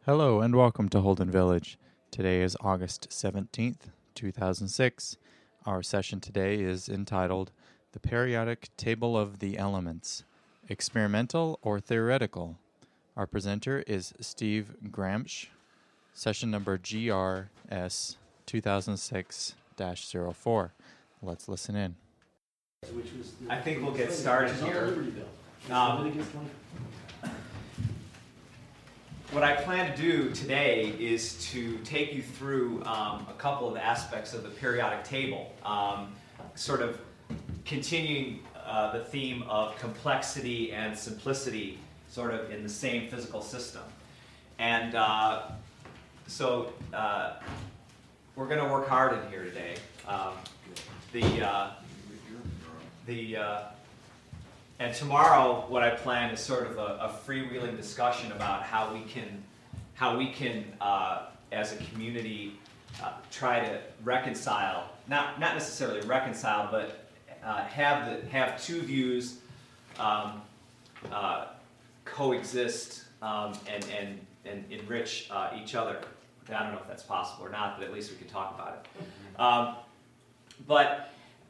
Hello and welcome to Holden Village. Today is August 17th, 2006. Our session today is entitled The Periodic Table of the Elements, Experimental or Theoretical. Our presenter is Steve Gramsch. Session number GRS 2006-04. Let's listen in. I think we'll get started here. What I plan to do today is to take you through a couple of aspects of the periodic table, sort of continuing the theme of complexity and simplicity sort of in the same physical system. And so we're going to work hard in here today. And tomorrow, what I plan is sort of a freewheeling discussion about how we can, as a community, try to reconcile, not necessarily reconcile, but have two views coexist and enrich each other. I don't know if that's possible or not, but at least we can talk about it.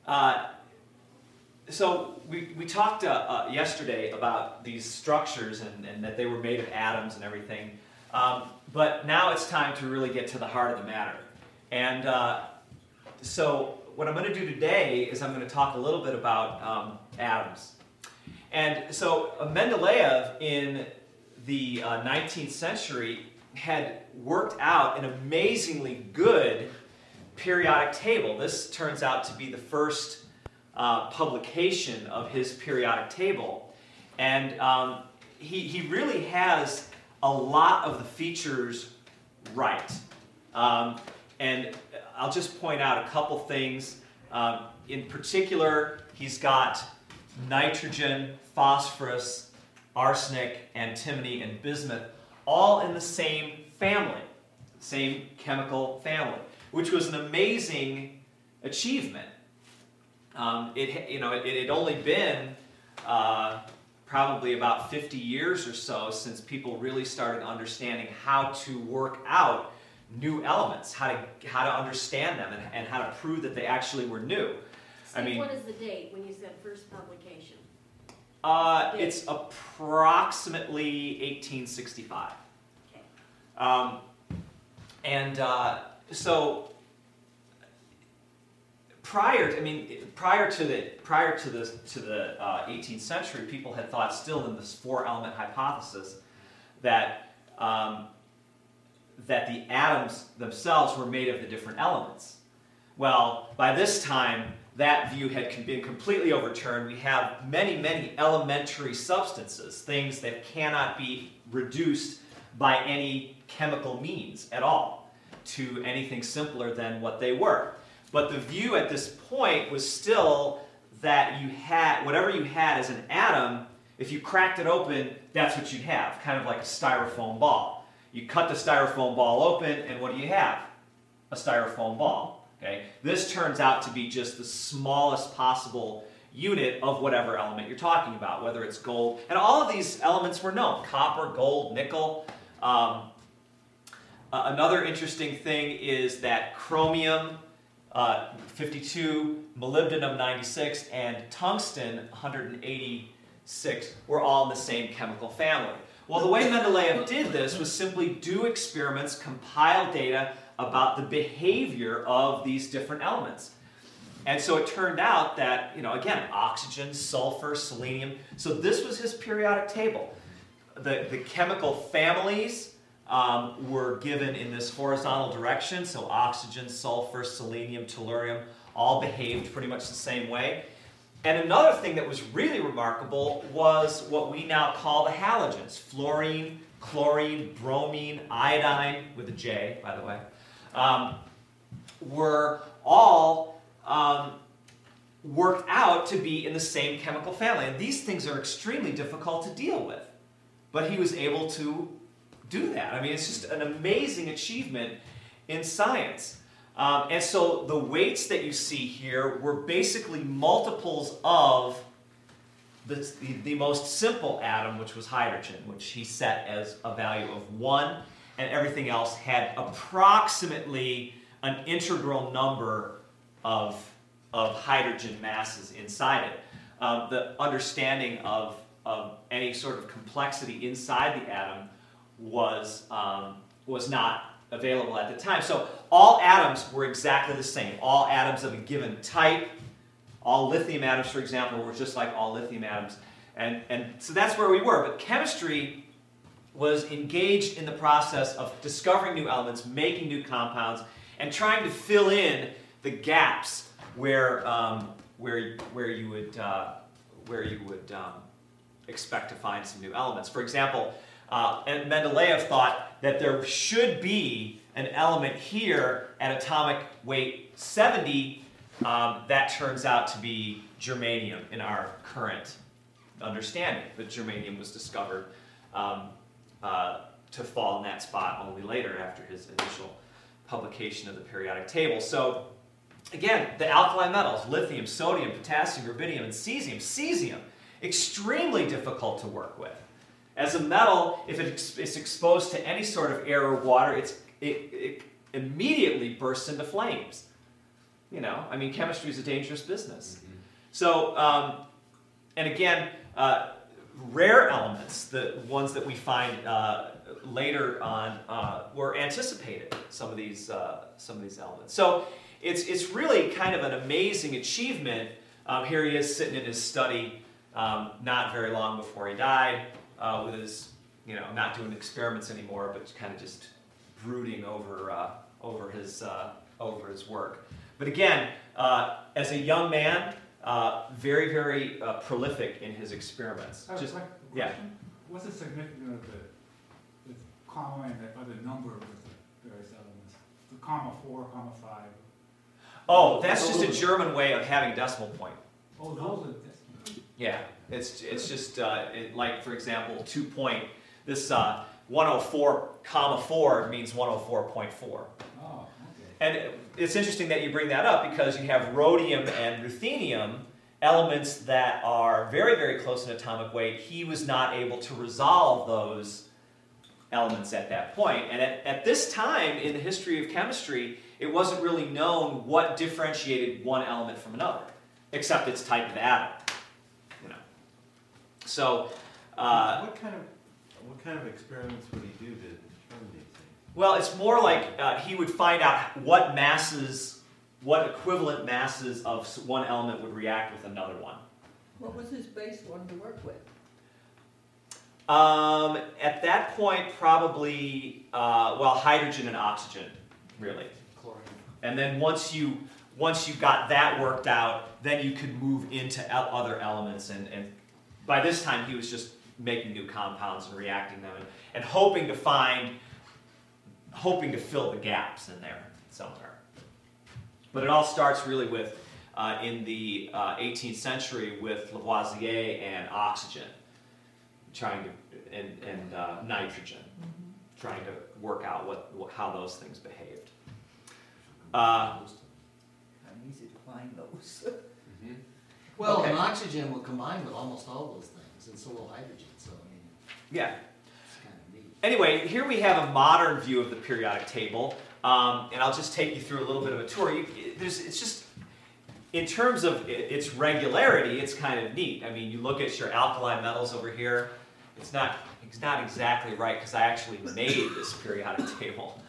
So we talked yesterday about these structures and that they were made of atoms and everything. But now it's time to really get to the heart of the matter. And so what I'm going to do today is I'm going to talk a little bit about atoms. And so Mendeleev in the 19th century had worked out an amazingly good periodic table. This turns out to be the first publication of his periodic table. And he really has a lot of the features right. And I'll just point out a couple things. In particular, he's got nitrogen, phosphorus, arsenic, antimony, and bismuth all in the same family, same chemical family, which was an amazing achievement. It had only been probably about 50 years or so since people really started understanding how to work out new elements, how to understand them, and how to prove that they actually were new. Steve, what is the date when you said first publication? It's approximately 1865. Okay. So prior to the 18th century, people had thought still in this four-element hypothesis that the atoms themselves were made of the different elements. Well, by this time, that view had been completely overturned. We have many, many elementary substances, things that cannot be reduced by any chemical means at all to anything simpler than what they were. But the view at this point was still that you had, whatever you had as an atom, if you cracked it open, that's what you'd have, kind of like a styrofoam ball. You cut the styrofoam ball open, and what do you have? A styrofoam ball. Okay? This turns out to be just the smallest possible unit of whatever element you're talking about, whether it's gold. And all of these elements were known: copper, gold, nickel. Another interesting thing is that chromium 52, molybdenum 96, and tungsten 186 were all in the same chemical family. Well, the way Mendeleev did this was simply do experiments, compile data about the behavior of these different elements. And so it turned out that, again, oxygen, sulfur, selenium. So this was his periodic table. The chemical families were given in this horizontal direction. So oxygen, sulfur, selenium, tellurium all behaved pretty much the same way. And another thing that was really remarkable was what we now call the halogens: fluorine, chlorine, bromine, iodine, with a J, by the way, were all worked out to be in the same chemical family. And these things are extremely difficult to deal with. But he was able to do that. I mean, it's just an amazing achievement in science. And so the weights that you see here were basically multiples of the most simple atom, which was hydrogen, which he set as a value of 1. and everything else had approximately an integral number of hydrogen masses inside it. The understanding of any sort of complexity inside the atom was not available at the time. So all atoms were exactly the same. All atoms of a given type, all lithium atoms, for example, were just like all lithium atoms. And so that's where we were. But chemistry was engaged in the process of discovering new elements, making new compounds, and trying to fill in the gaps where you would expect to find some new elements. For example, and Mendeleev thought that there should be an element here at atomic weight 70 that turns out to be germanium in our current understanding. But germanium was discovered to fall in that spot only later after his initial publication of the periodic table. So again, the alkali metals, lithium, sodium, potassium, rubidium, and cesium. Cesium, extremely difficult to work with. As a metal, if it's exposed to any sort of air or water, it immediately bursts into flames. You know, I mean, chemistry is a dangerous business. Mm-hmm. So, and again, rare elements, the ones that we find later on, were anticipated. Some of these elements. So it's really kind of an amazing achievement. Here he is sitting in his study, not very long before he died, with his, not doing experiments anymore, but kind of just brooding over his work. But again, as a young man, very, very prolific in his experiments. Yeah. What's the significance of the comma and the other number with the various elements? The comma 4, comma 5. Oh, that's just a German way of having decimal point. Oh, those are decimal. Yeah, it's just like, for example, 2 point. This 104 comma 4 means 104.4. Oh, okay. And it's interesting that you bring that up because you have rhodium and ruthenium, elements that are very, very close in atomic weight. He was not able to resolve those elements at that point. And at this time in the history of chemistry, it wasn't really known what differentiated one element from another, except its type of atom. So, what kind of experiments would he do to determine these things? Well, it's more like he would find out what equivalent masses of one element would react with another one. What was his base one to work with? At that point, probably, hydrogen and oxygen, really. Chlorine. And then once you got that worked out, then you could move into other elements. And by this time, he was just making new compounds and reacting them and hoping to fill the gaps in there somewhere. But it all starts really with, in the 18th century, with Lavoisier and oxygen, and nitrogen, trying to work out how those things behaved. Not easy to find those. Mm-hmm. Well, Okay. and oxygen will combine with almost all those things, and so will hydrogen. So I mean, Yeah. it's kind of neat. Anyway, here we have a modern view of the periodic table, and I'll just take you through a little bit of a tour. It's just, in terms of its regularity, it's kind of neat. I mean, you look at your alkali metals over here. It's not exactly right because I actually made this periodic table.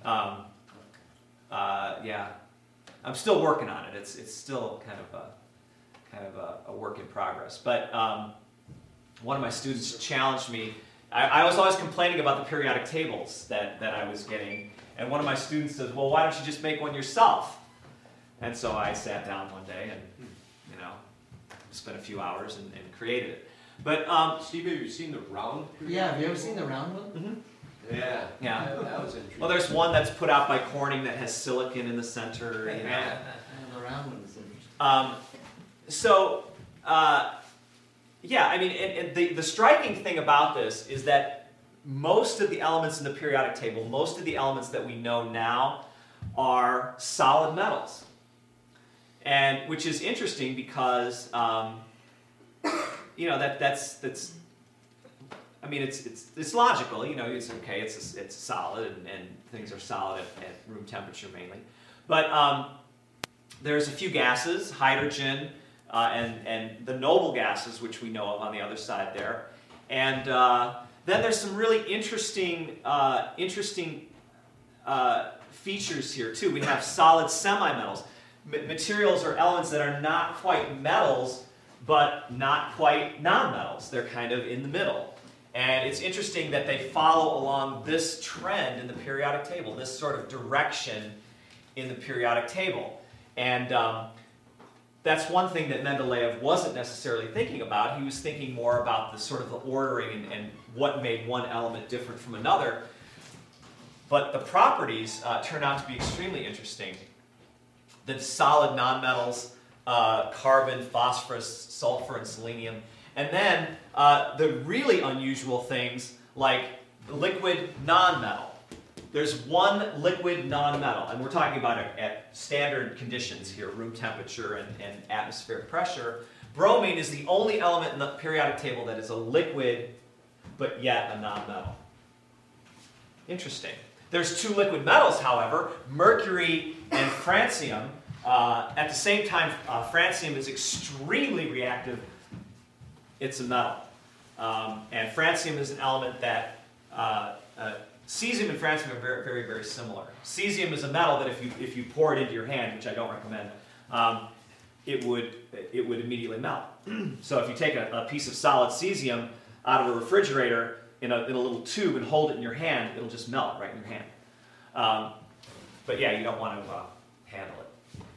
Yeah, I'm still working on it. It's still kind of a work in progress. But one of my students challenged me. I was always complaining about the periodic tables that I was getting, and one of my students says, "Well, why don't you just make one yourself?" And so I sat down one day and spent a few hours and created it. But Steve, have you seen the round? Yeah, have you ever seen the round one? mhm. Yeah. Yeah. That was interesting. Well, there's one that's put out by Corning that has silicon in the center. And the round one is interesting. Yeah, I mean, and the striking thing about this is that most of the elements in the periodic table, most of the elements that we know now, are solid metals, and which is interesting because that's I mean, it's logical. You know, it's okay. It's solid, and things are solid at room temperature mainly. But there's a few gases, hydrogen, and the noble gases, which we know of on the other side there. And then there's some really interesting features here too. We have solid semimetals, materials or elements that are not quite metals, but not quite nonmetals. They're kind of in the middle. And it's interesting that they follow along this trend in the periodic table, this sort of direction in the periodic table. And that's one thing that Mendeleev wasn't necessarily thinking about. He was thinking more about the sort of the ordering and what made one element different from another. But the properties turn out to be extremely interesting. The solid nonmetals, carbon, phosphorus, sulfur, and selenium. And then the really unusual things like the liquid nonmetal. There's one liquid nonmetal, and we're talking about it at standard conditions here, room temperature and atmospheric pressure. Bromine is the only element in the periodic table that is a liquid, but yet a nonmetal. Interesting. There's two liquid metals, however, mercury and francium. At the same time, francium is extremely reactive. It's a metal. And francium is an element that cesium and francium are very, very, very similar. Cesium is a metal that if you pour it into your hand, which I don't recommend, it would immediately melt. So if you take a piece of solid cesium out of a refrigerator in a little tube and hold it in your hand, it'll just melt right in your hand. But yeah, you don't want to handle it.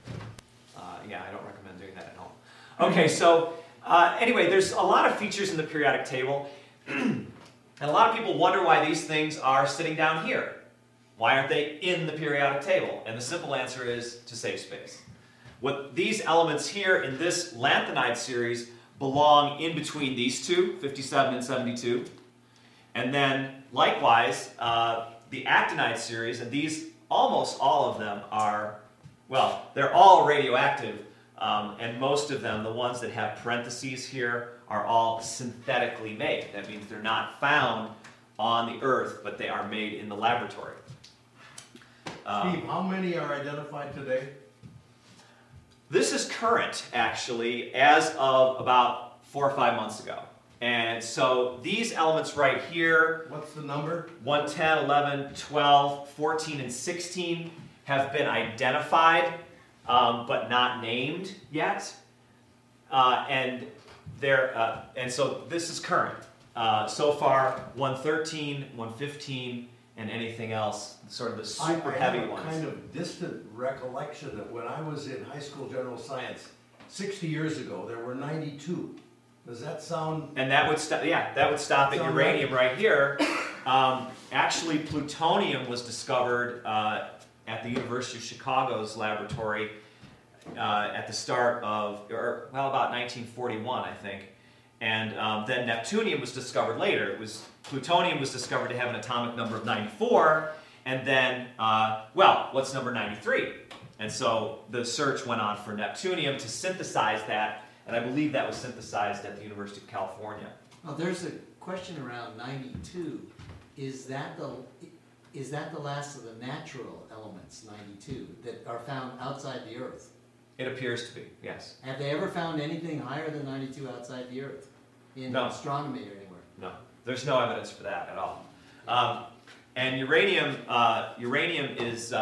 Yeah, I don't recommend doing that at home. Okay, so anyway, there's a lot of features in the periodic table. And a lot of people wonder why these things are sitting down here. Why aren't they in the periodic table? And the simple answer is to save space. What these elements here in this lanthanide series belong in between these two, 57 and 72. And then likewise, the actinide series, and these, almost all of them are, well, they're all radioactive, and most of them, the ones that have parentheses here, are all synthetically made. That means they're not found on the Earth, but they are made in the laboratory. Steve, how many are identified today? This is current, actually, as of about 4 or 5 months ago. And so these elements right here, What's the number? 1, 10, 11, 12, 14, and 16 have been identified, but not named yet. And so this is current. So far, 113, 115, and anything else, sort of the super heavy I have ones. a kind of distant recollection that when I was in high school general science 60 years ago, there were 92. Does that sound... And that would stop. Yeah, that would stop at Sound uranium right here. Actually, plutonium was discovered at the University of Chicago's laboratory at the start of, about 1941, I think. And then neptunium was discovered later. Plutonium was discovered to have an atomic number of 94, and then, what's number 93? And so the search went on for neptunium to synthesize that, and I believe that was synthesized at the University of California. Well, there's a question around 92. Is that the last of the natural elements, 92, that are found outside the Earth? It appears to be, yes. Have they ever found anything higher than 92 outside the Earth? In No. astronomy or anywhere? No, there's no evidence for that at all. And uranium is,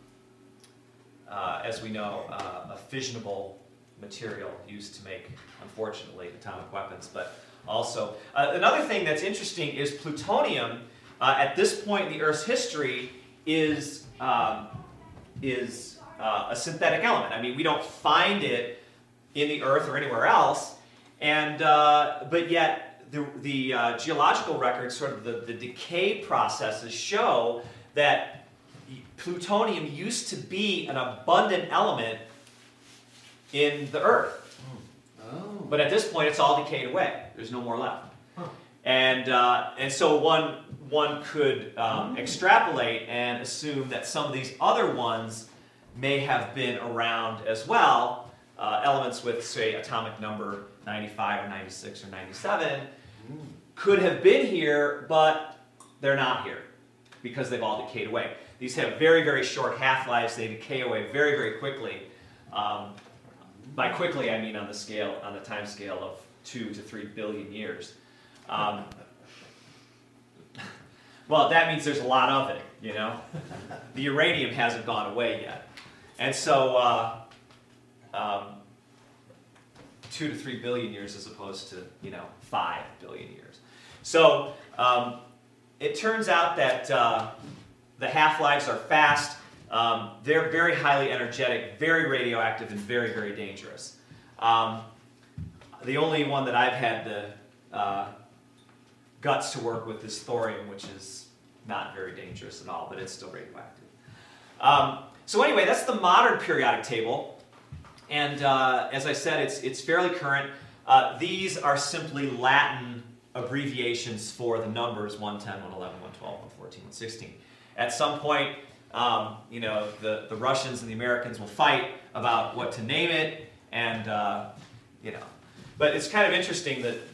as we know, a fissionable material used to make, unfortunately, atomic weapons. But also, another thing that's interesting is plutonium, at this point in the Earth's history, is a synthetic element. I mean, we don't find it in the Earth or anywhere else, and but yet the geological records, sort of the decay processes, show that plutonium used to be an abundant element in the Earth. Oh. But at this point, it's all decayed away. There's no more left. And so one could extrapolate and assume that some of these other ones may have been around as well, elements with, say, atomic number 95 or 96 or 97. could have been here, but they're not here because they've all decayed away. These have very, very short half-lives. They decay away very, very quickly. By quickly, I mean on the time scale of 2 to 3 billion years. Well, that means there's a lot of it, you know. The uranium hasn't gone away yet. And so 2 to 3 billion years as opposed to, 5 billion years. So it turns out that the half-lives are fast. They're very highly energetic, very radioactive, and very, very dangerous. The only one that I've had the guts to work with is thorium, which is not very dangerous at all, but it's still radioactive. So anyway, that's the modern periodic table. And as I said, it's fairly current. These are simply Latin abbreviations for the numbers 110, 111, 112, 114, 116. At some point, the Russians and the Americans will fight about what to name it, and But it's kind of interesting that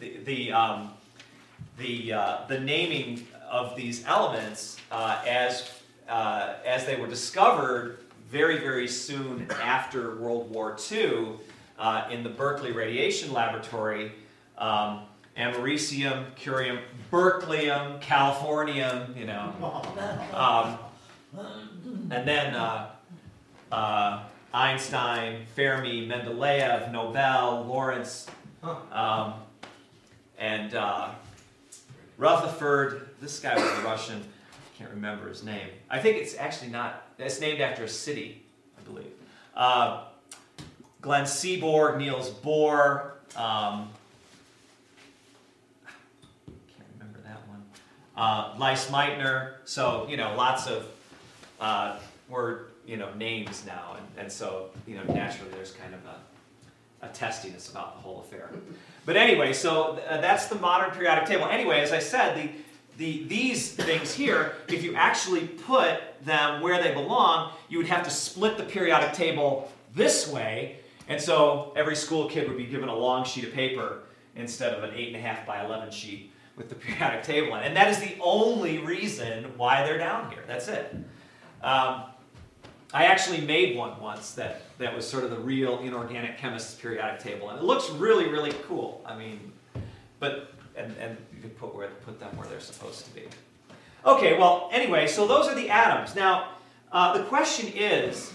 the naming of these elements as they were discovered very, very soon after World War II in the Berkeley Radiation Laboratory. Americium, curium, berkelium, californium, and then Einstein, Fermi, Mendeleev, Nobel, Lorentz, and Rutherford. This guy was a Russian. I can't remember his name. I think it's actually not. It's named after a city, I believe. Glenn Seaborg, Niels Bohr. Leiss Meitner, so lots of names now, and so naturally there's kind of a testiness about the whole affair. But anyway, so that's the modern periodic table. Anyway, as I said, these things here, if you actually put them where they belong, you would have to split the periodic table this way, and so every school kid would be given a long sheet of paper instead of an 8.5 by 11 sheet with the periodic table in. And that is the only reason why they're down here. That's it. I actually made one once that was sort of the real inorganic chemist's periodic table. And it looks really, really cool. I mean, and you can put them where they're supposed to be. Okay, well, anyway, so those are the atoms. Now, the question is,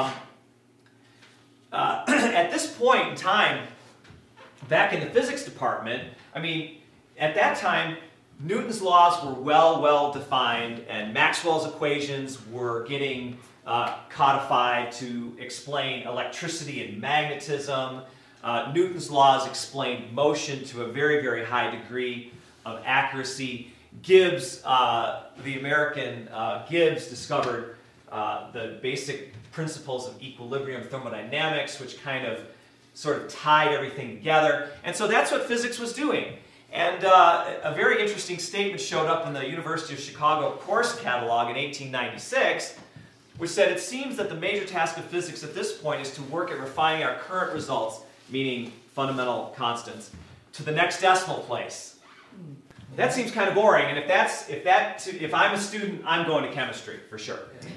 at this point in time, back in the physics department, at that time, Newton's laws were well defined, and Maxwell's equations were getting codified to explain electricity and magnetism. Newton's laws explained motion to a very, very high degree of accuracy. Gibbs, the American Gibbs, discovered the basic principles of equilibrium thermodynamics, which kind of sort of tied everything together. And so that's what physics was doing. And a very interesting statement showed up in the University of Chicago course catalog in 1896, which said, "It seems that the major task of physics at this point is to work at refining our current results, meaning fundamental constants, to the next decimal place." That seems kind of boring, and if I'm a student, I'm going to chemistry for sure.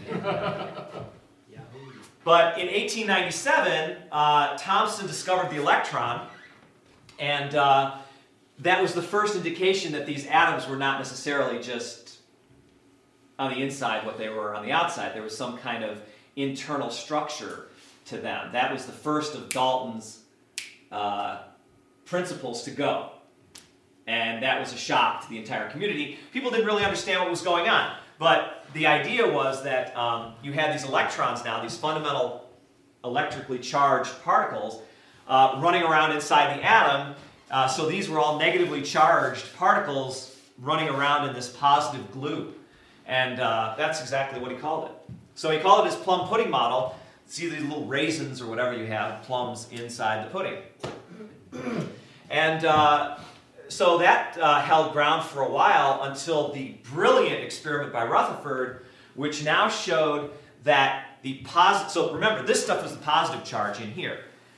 But in 1897, Thomson discovered the electron, and that was the first indication that these atoms were not necessarily just on the inside what they were on the outside. There was some kind of internal structure to them. That was the first of Dalton's principles to go. And that was a shock to the entire community. People didn't really understand what was going on. But the idea was that you had these electrons now, these fundamental electrically charged particles, running around inside the atom. So these were all negatively charged particles running around in this positive glue. And that's exactly what he called it. So he called it his plum pudding model. See these little raisins or whatever you have, plums inside the pudding. And so that held ground for a while until the brilliant experiment by Rutherford, which now showed that the positive... So remember, this stuff was the positive charge in here.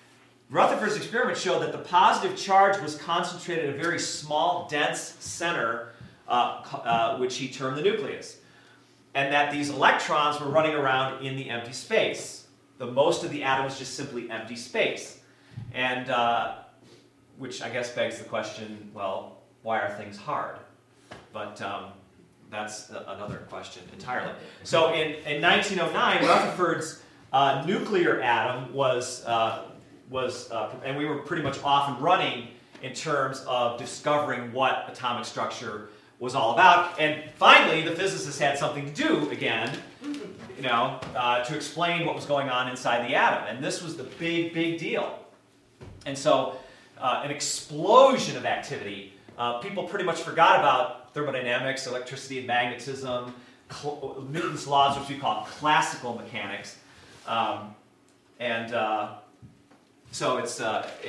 Rutherford's experiment showed that the positive charge was concentrated at a very small, dense center, which he termed the nucleus, and that these electrons were running around in the empty space. The most of the atom was just simply empty space, and which I guess begs the question, well, why are things hard? But that's another question entirely. So in 1909, Rutherford's nuclear atom was and we were pretty much off and running in terms of discovering what atomic structure was all about. And finally, the physicists had something to do again, to explain what was going on inside the atom. And this was the big, big deal. And so an explosion of activity. People pretty much forgot about thermodynamics, electricity, and magnetism, Newton's laws, which we call classical mechanics. So it's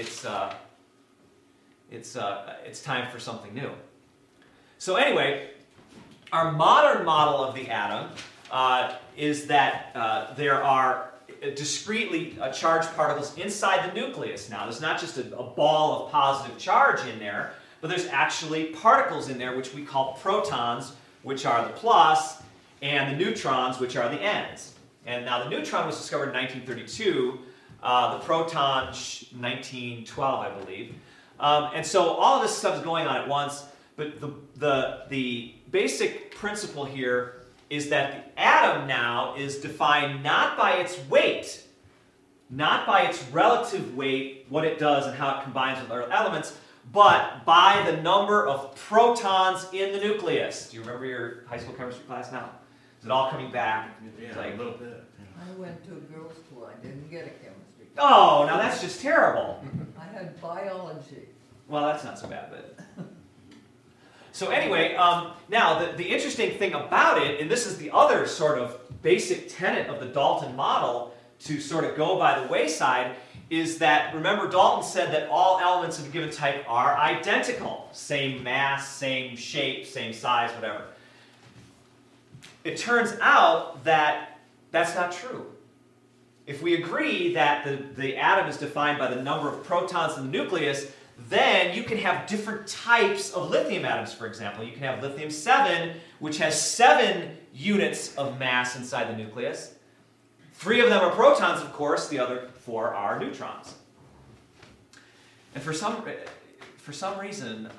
time for something new. So anyway, our modern model of the atom is that there are discretely charged particles inside the nucleus. Now, there's not just a ball of positive charge in there, but there's actually particles in there which we call protons, which are the plus, and the neutrons, which are the ends. And now the neutron was discovered in 1932, the proton 1912, I believe. And so all of this stuff is going on at once, but the basic principle here is that the atom now is defined not by its weight, not by its relative weight, what it does and how it combines with other elements, but by the number of protons in the nucleus. Do you remember your high school chemistry class now? Is it all coming back? Yeah, like, a little bit. I went to a girls' school, I didn't get a chemistry. Oh, now that's just terrible. I had biology. Well, that's not so bad, but... So anyway, now the interesting thing about it, and this is the other sort of basic tenet of the Dalton model to sort of go by the wayside, is that, remember, Dalton said that all elements of a given type are identical. Same mass, same shape, same size, whatever. It turns out that that's not true. If we agree that the atom is defined by the number of protons in the nucleus, then you can have different types of lithium atoms, for example. You can have lithium-7, which has 7 units of mass inside the nucleus. 3 of them are protons, of course. The other 4 are neutrons. And for some reason,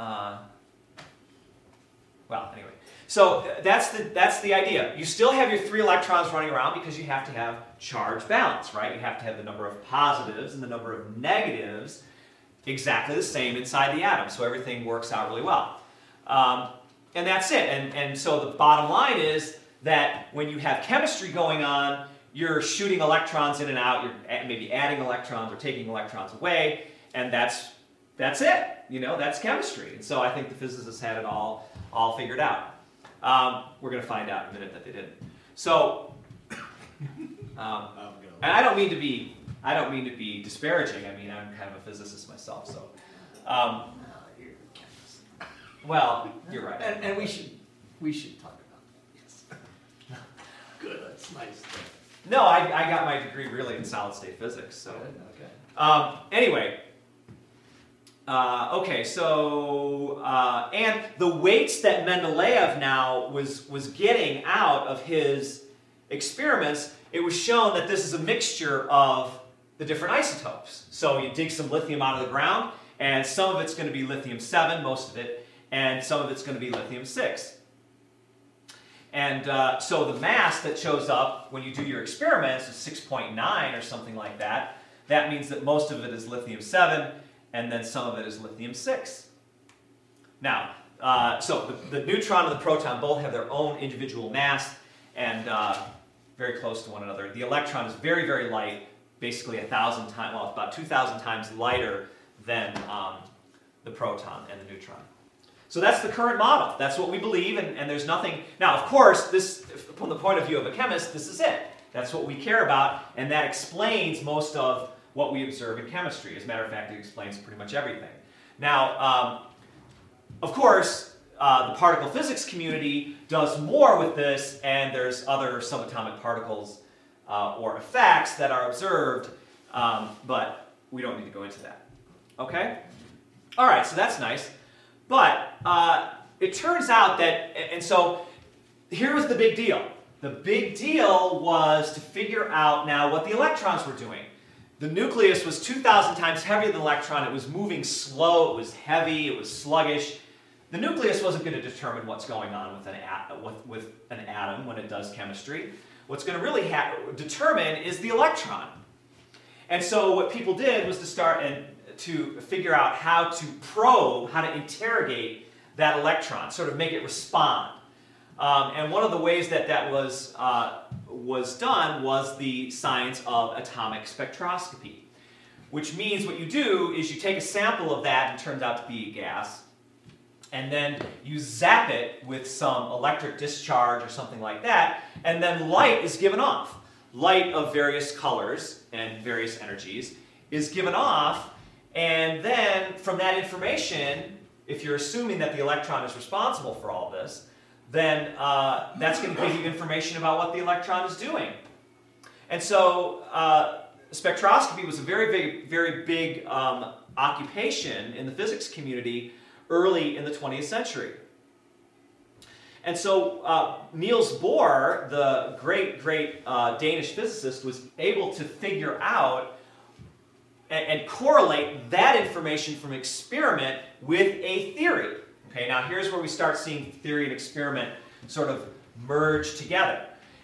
well, anyway. So that's the idea. You still have your 3 electrons running around because you have to have charge balance, right? You have to have the number of positives and the number of negatives exactly the same inside the atom, so everything works out really well. And that's it. And so the bottom line is that when you have chemistry going on, you're shooting electrons in and out, you're maybe adding electrons or taking electrons away, and that's it. That's chemistry. And so I think the physicists had it all figured out. We're going to find out in a minute that they didn't. So, and I don't mean to be disparaging. I mean, I'm kind of a physicist myself, so. Well, you're right. And we should talk about that. Yes. Good. That's nice. No, I got my degree really in solid state physics. So. Good, okay. Anyway. Okay. So and the weights that Mendeleev now was getting out of his experiments, it was shown that this is a mixture of the different isotopes. So you dig some lithium out of the ground, and some of it's going to be lithium-7, most of it, and some of it's going to be lithium-6. And so the mass that shows up when you do your experiments is 6.9 or something like that. That means that most of it is lithium-7, and then some of it is lithium-6. Now, so the neutron and the proton both have their own individual mass, and very close to one another. The electron is very, very light, basically 1,000 times, well, about 2,000 times lighter than the proton and the neutron. So that's the current model. That's what we believe, and there's nothing... Now, of course, this, from the point of view of a chemist, this is it. That's what we care about, and that explains most of what we observe in chemistry. As a matter of fact, it explains pretty much everything. Now, of course, the particle physics community does more with this, and there's other subatomic particles or effects that are observed, but we don't need to go into that. Okay? All right, so that's nice. But it turns out that, and so here was the big deal. The big deal was to figure out now what the electrons were doing. The nucleus was 2,000 times heavier than the electron. It was moving slow. It was heavy. It was sluggish. The nucleus wasn't going to determine what's going on with an atom when it does chemistry. What's going to really determine is the electron. And so what people did was to start to figure out how to probe, how to interrogate that electron, sort of make it respond. And one of the ways that was done was the science of atomic spectroscopy, which means what you do is you take a sample of that, and it turns out to be a gas, and then you zap it with some electric discharge or something like that, and then light is given off. Light of various colors and various energies is given off, and then from that information, if you're assuming that the electron is responsible for all this, then that's going to give you information about what the electron is doing. And so spectroscopy was a very, very big occupation in the physics community early in the 20th century. And so Niels Bohr, the great Danish physicist, was able to figure out and correlate that information from experiment with a theory. Okay, now here's where we start seeing theory and experiment sort of merge together.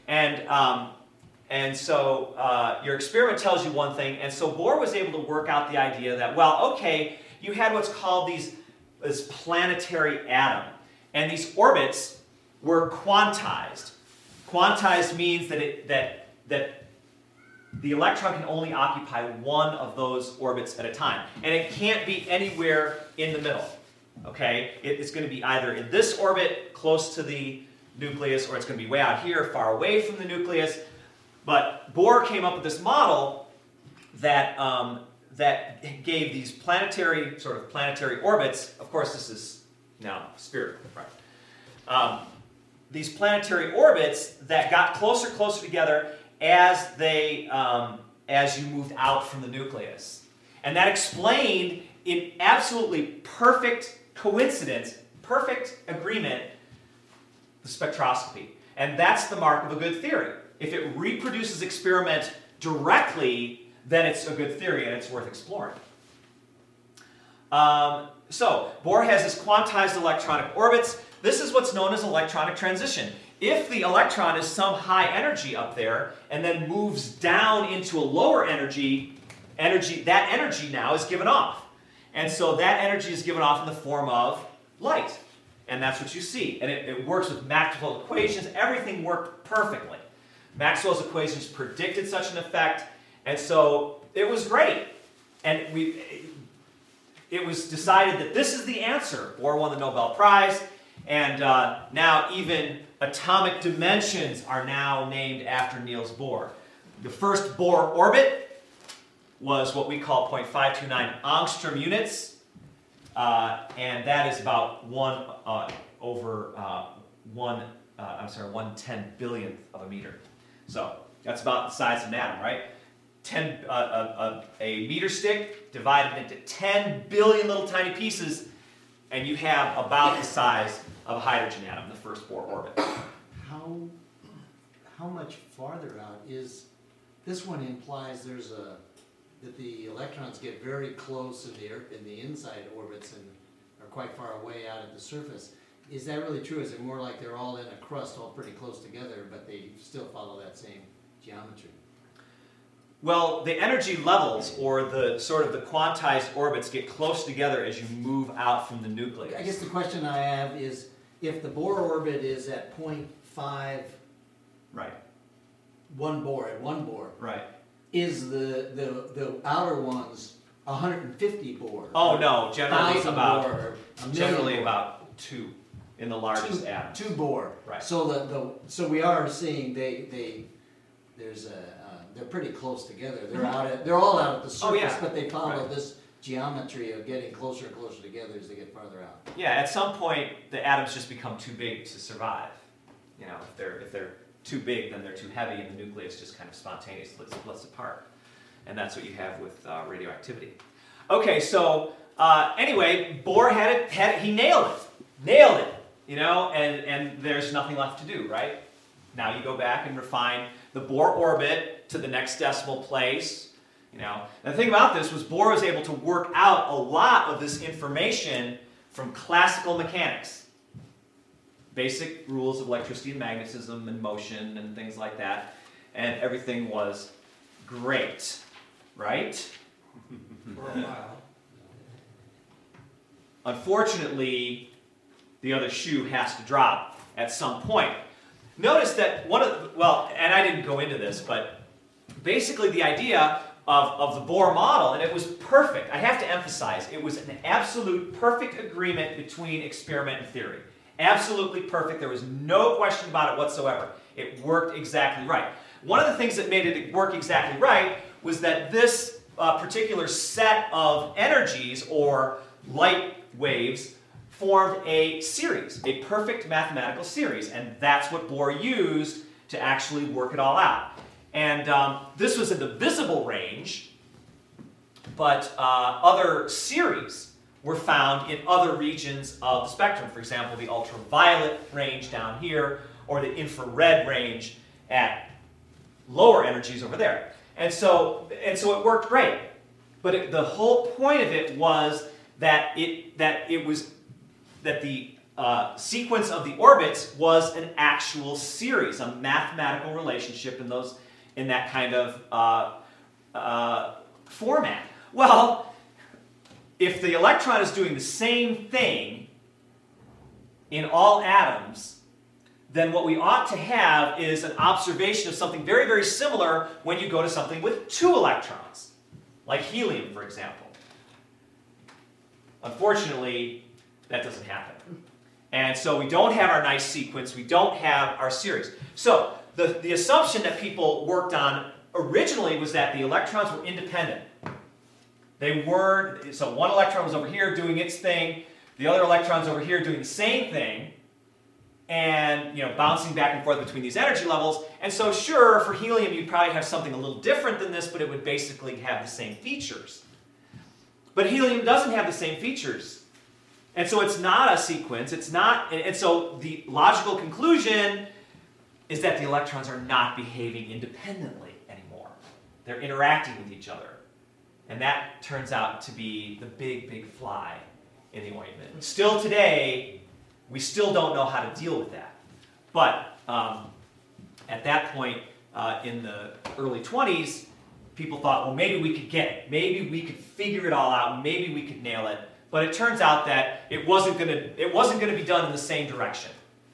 And so your experiment tells you one thing, and so Bohr was able to work out the idea that, well, okay, you had what's called this planetary atom, and these orbits were quantized. Quantized means that the electron can only occupy one of those orbits at a time, and it can't be anywhere in the middle. Okay, it's going to be either in this orbit close to the nucleus, or it's going to be way out here, far away from the nucleus. But Bohr came up with this model that gave these planetary orbits. Of course, this is now spherical, right? These planetary orbits that got closer together as you moved out from the nucleus, and that explained in absolutely perfect coincidence, perfect agreement, the spectroscopy. And that's the mark of a good theory. If it reproduces experiment directly, then it's a good theory and it's worth exploring. So Bohr has his quantized electronic orbits. This is what's known as electronic transition. If the electron is some high energy up there and then moves down into a lower energy, that energy now is given off. And so that energy is given off in the form of light. And that's what you see. And it works with Maxwell's equations. Everything worked perfectly. Maxwell's equations predicted such an effect. And so it was great. And it was decided that this is the answer. Bohr won the Nobel Prize. And now even atomic dimensions are now named after Niels Bohr. The first Bohr orbit was what we call 0.529 angstrom units, and that is about 1/10 billionth of a meter. So that's about the size of an atom, right? A meter stick divided into 10 billion little tiny pieces, and you have about the size of a hydrogen atom, the first Bohr orbit. How much farther out is this one? Implies that the electrons get very close in the inside orbits and are quite far away out at the surface. Is that really true? Is it more like they're all in a crust, all pretty close together, but they still follow that same geometry? Well, the energy levels, or the quantized orbits, get close together as you move out from the nucleus. I guess the question I have is, if the Bohr orbit is at 0.5, right, one Bohr, right, is the outer ones 150 Bohr? Oh no, generally 1,000 about Bohr, a million generally Bohr. about 2 in the largest atom. 2 Bohr. Right. So so we are seeing they're pretty close together. They're all out at the surface, Oh, yeah. but they follow Right. this geometry of getting closer and closer together as they get farther out. Yeah, at some point the atoms just become too big to survive. You know, if they're too big, then they're too heavy, and the nucleus just kind of spontaneously splits apart. And that's what you have with radioactivity. Okay, so anyway, Bohr he nailed it, you know, and there's nothing left to do, right? Now you go back and refine the Bohr orbit to the next decimal place, you know. And the thing about this was Bohr was able to work out a lot of this information from classical mechanics. Basic rules of electricity and magnetism and motion and things like that. And everything was great, right? For a while. Unfortunately, the other shoe has to drop at some point. Notice that and I didn't go into this, but basically the idea of the Bohr model, and it was perfect. I have to emphasize, it was an absolute perfect agreement between experiment and theory. Absolutely perfect. There was no question about it whatsoever. It worked exactly right. One of the things that made it work exactly right was that this particular set of energies, or light waves, formed a series, a perfect mathematical series, and that's what Bohr used to actually work it all out. And this was in the visible range, but other series were found in other regions of the spectrum. For example, the ultraviolet range down here, or the infrared range at lower energies over there. And so it worked great. But the whole point of it was that the sequence of the orbits was an actual series, a mathematical relationship in that kind of format. Well, if the electron is doing the same thing in all atoms, then what we ought to have is an observation of something very, very similar when you go to something with 2 electrons, like helium, for example. Unfortunately, that doesn't happen. And so we don't have our nice sequence, we don't have our series. So the assumption that people worked on originally was that the electrons were independent. They weren't, so one electron was over here doing its thing, the other electron's over here doing the same thing, and bouncing back and forth between these energy levels. And so sure, for helium you'd probably have something a little different than this, but it would basically have the same features. But helium doesn't have the same features. And so it's not a sequence, it's not, and so the logical conclusion is that the electrons are not behaving independently anymore. They're interacting with each other. And that turns out to be the big, big fly in the ointment. Still today, we still don't know how to deal with that. But at that point, in the early 20s, people thought, well, maybe we could get it. Maybe we could figure it all out. Maybe we could nail it. But it turns out that it wasn't going to be done in the same direction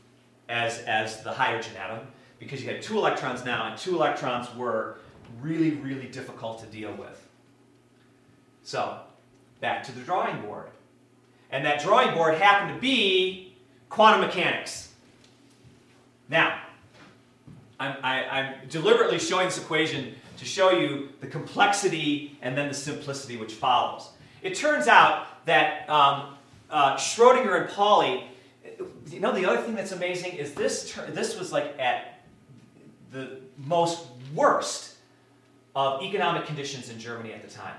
as the hydrogen atom, because you had 2 electrons now, and 2 electrons were really, really difficult to deal with. So, back to the drawing board. And that drawing board happened to be quantum mechanics. Now, I'm deliberately showing this equation to show you the complexity and then the simplicity which follows. It turns out that Schrodinger and Pauli, the other thing that's amazing is this was like at the most worst of economic conditions in Germany at the time,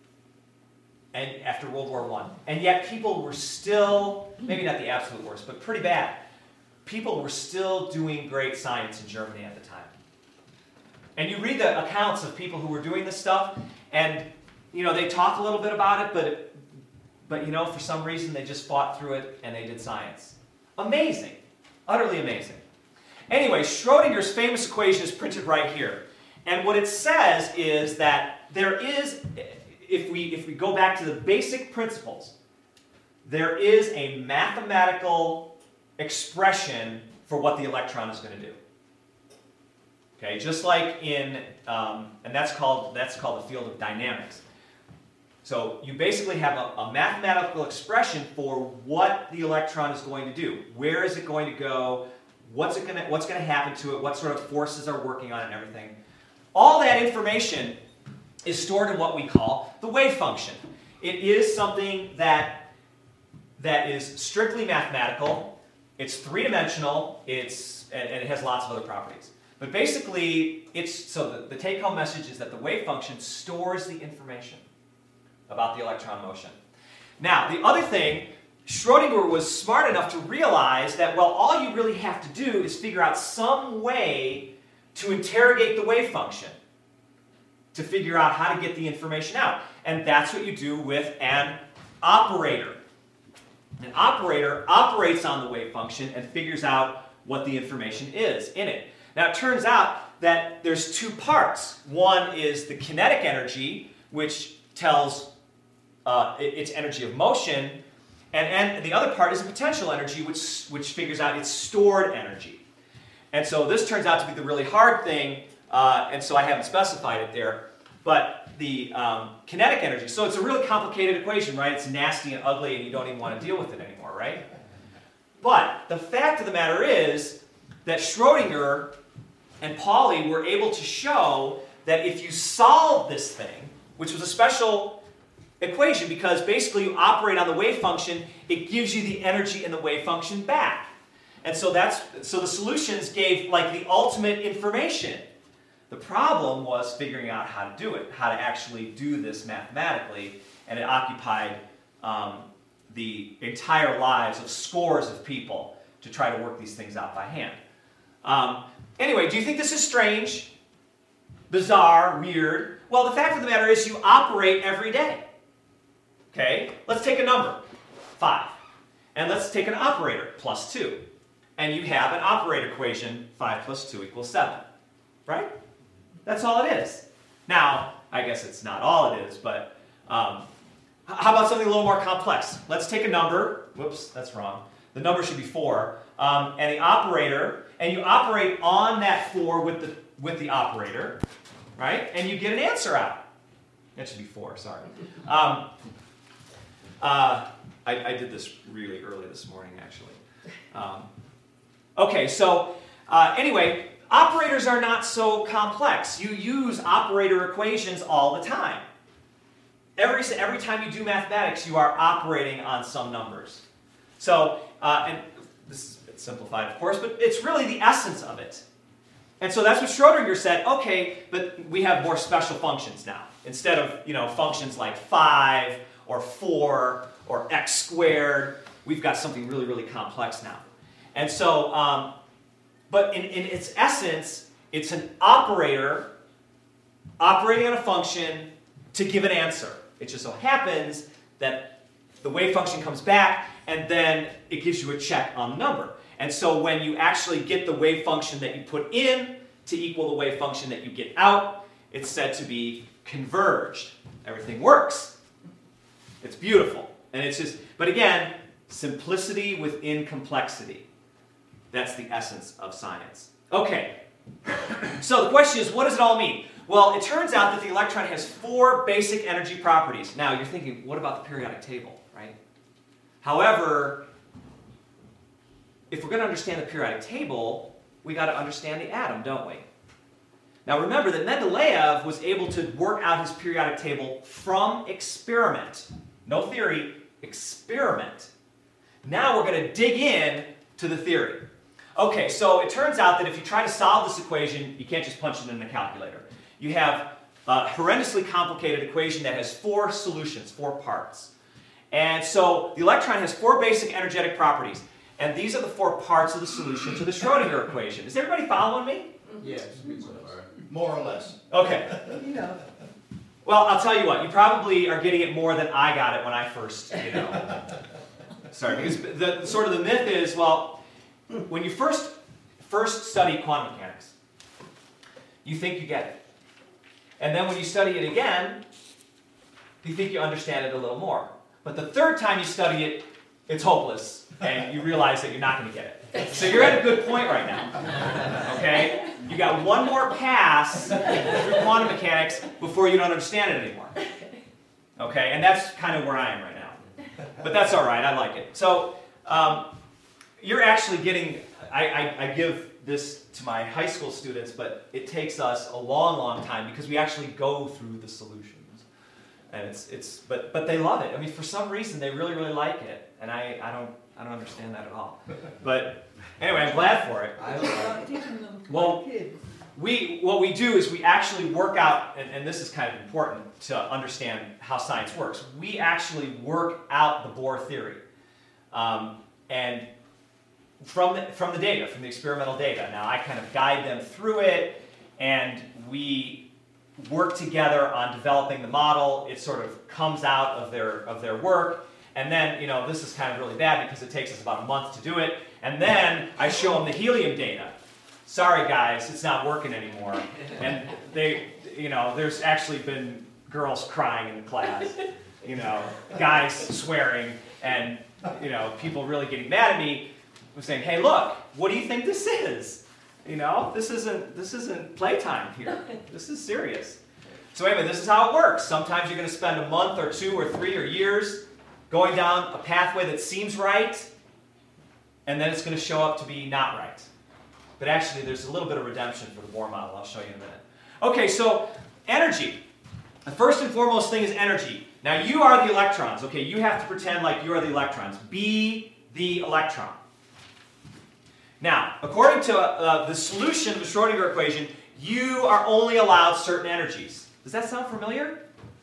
and after World War I. And yet people were still, maybe not the absolute worst, but pretty bad. People were still doing great science in Germany at the time. And you read the accounts of people who were doing this stuff, and they talk a little bit about it, but for some reason they just fought through it and they did science. Amazing. Utterly amazing. Anyway, Schrodinger's famous equation is printed right here. And what it says is that there is, if we go back to the basic principles, there is a mathematical expression for what the electron is going to do. Okay, just like in, and that's called the field of dynamics. So you basically have a mathematical expression for what the electron is going to do. Where is it going to go? What's going to happen to it? What sort of forces are working on it and everything? All that information is stored in what we call the wave function. It is something that is strictly mathematical. It's 3-dimensional. And it has lots of other properties. But basically, the take-home message is that the wave function stores the information about the electron motion. Now, the other thing, Schrodinger was smart enough to realize that, well, all you really have to do is figure out some way to interrogate the wave function, to figure out how to get the information out. And that's what you do with an operator. An operator operates on the wave function and figures out what the information is in it. Now, it turns out that there's two parts. One is the kinetic energy, which tells its energy of motion, and the other part is the potential energy, which figures out its stored energy. And so this turns out to be the really hard thing, and so I haven't specified it there. But the kinetic energy, so it's a really complicated equation, right? It's nasty and ugly, and you don't even want to deal with it anymore, right? But the fact of the matter is that Schrodinger and Pauli were able to show that if you solve this thing, which was a special equation because basically you operate on the wave function, it gives you the energy in the wave function back. And so the solutions gave like the ultimate information. The problem was figuring out how to do it, how to actually do this mathematically, and it occupied the entire lives of scores of people to try to work these things out by hand. Anyway, do you think this is strange, bizarre, weird? Well, the fact of the matter is you operate every day. Okay? Let's take a number, 5. And let's take an operator, plus 2. And you have an operator equation, 5 plus 2 equals 7. Right? That's all it is. Now, I guess it's not all it is, but how about something a little more complex? Let's take a number. Whoops, that's wrong. The number should be 4. And the operator, and you operate on that 4 with the operator, right? And you get an answer out. That should be 4, sorry. I did this really early this morning, actually. Okay, so anyway, operators are not so complex. You use operator equations all the time. Every time you do mathematics, you are operating on some numbers. So, and this is a bit simplified, of course, but it's really the essence of it. And so that's what Schrodinger said, okay, but we have more special functions now. Instead of, functions like 5 or 4 or x squared, we've got something really, really complex now. And so, but in its essence, it's an operator operating on a function to give an answer. It just so happens that the wave function comes back, and then it gives you a check on the number. And so when you actually get the wave function that you put in to equal the wave function that you get out, it's said to be converged. Everything works. It's beautiful. And it's just, but again, simplicity within complexity. That's the essence of science. Okay, so the question is, what does it all mean? Well, it turns out that the electron has 4 basic energy properties. Now, you're thinking, what about the periodic table, right? However, if we're going to understand the periodic table, we got to understand the atom, don't we? Now, remember that Mendeleev was able to work out his periodic table from experiment. No theory, experiment. Now we're going to dig in to the theory. Okay, so it turns out that if you try to solve this equation, you can't just punch it in a calculator. You have a horrendously complicated equation that has 4 solutions, 4 parts. And so the electron has 4 basic energetic properties. And these are the 4 parts of the solution to the Schrodinger equation. Is everybody following me? Yes. More or less. Okay. Yeah. Well, I'll tell you what, you probably are getting it more than I got it when I first, Sorry, because the myth is, well, when you first study quantum mechanics, you think you get it. And then when you study it again, you think you understand it a little more. But the third time you study it, it's hopeless, and you realize that you're not going to get it. So you're at a good point right now. Okay? You got one more pass through quantum mechanics before you don't understand it anymore. Okay? And that's kind of where I am right now. But that's all right. I like it. So you're actually getting, I give this to my high school students, but it takes us a long, long time because we actually go through the solutions. And but they love it. I mean, for some reason, they really, really like it. And I don't understand that at all. But anyway, I'm glad for it. I'm teaching them to Well, kids. what we do is we actually work out, and this is kind of important to understand how science works. We actually work out the Bohr theory, and from the data, from the experimental data. Now I kind of guide them through it, and we work together on developing the model. It sort of comes out of their work, and then this is kind of really bad because it takes us about a month to do it, and then I show them the helium data. Sorry guys, it's not working anymore. And there's actually been girls crying in the class, guys swearing, and people really getting mad at me, saying, "Hey, look, what do you think this is? This isn't playtime here. This is serious." So anyway, this is how it works. Sometimes you're going to spend a month or 2 or 3 or years going down a pathway that seems right, and then it's going to show up to be not right. But actually, there's a little bit of redemption for the Bohr model. I'll show you in a minute. Okay, so energy. The first and foremost thing is energy. Now, you are the electrons. Okay, you have to pretend like you are the electrons. Be the electron. Now, according to the solution of the Schrödinger equation, you are only allowed certain energies. Does that sound familiar?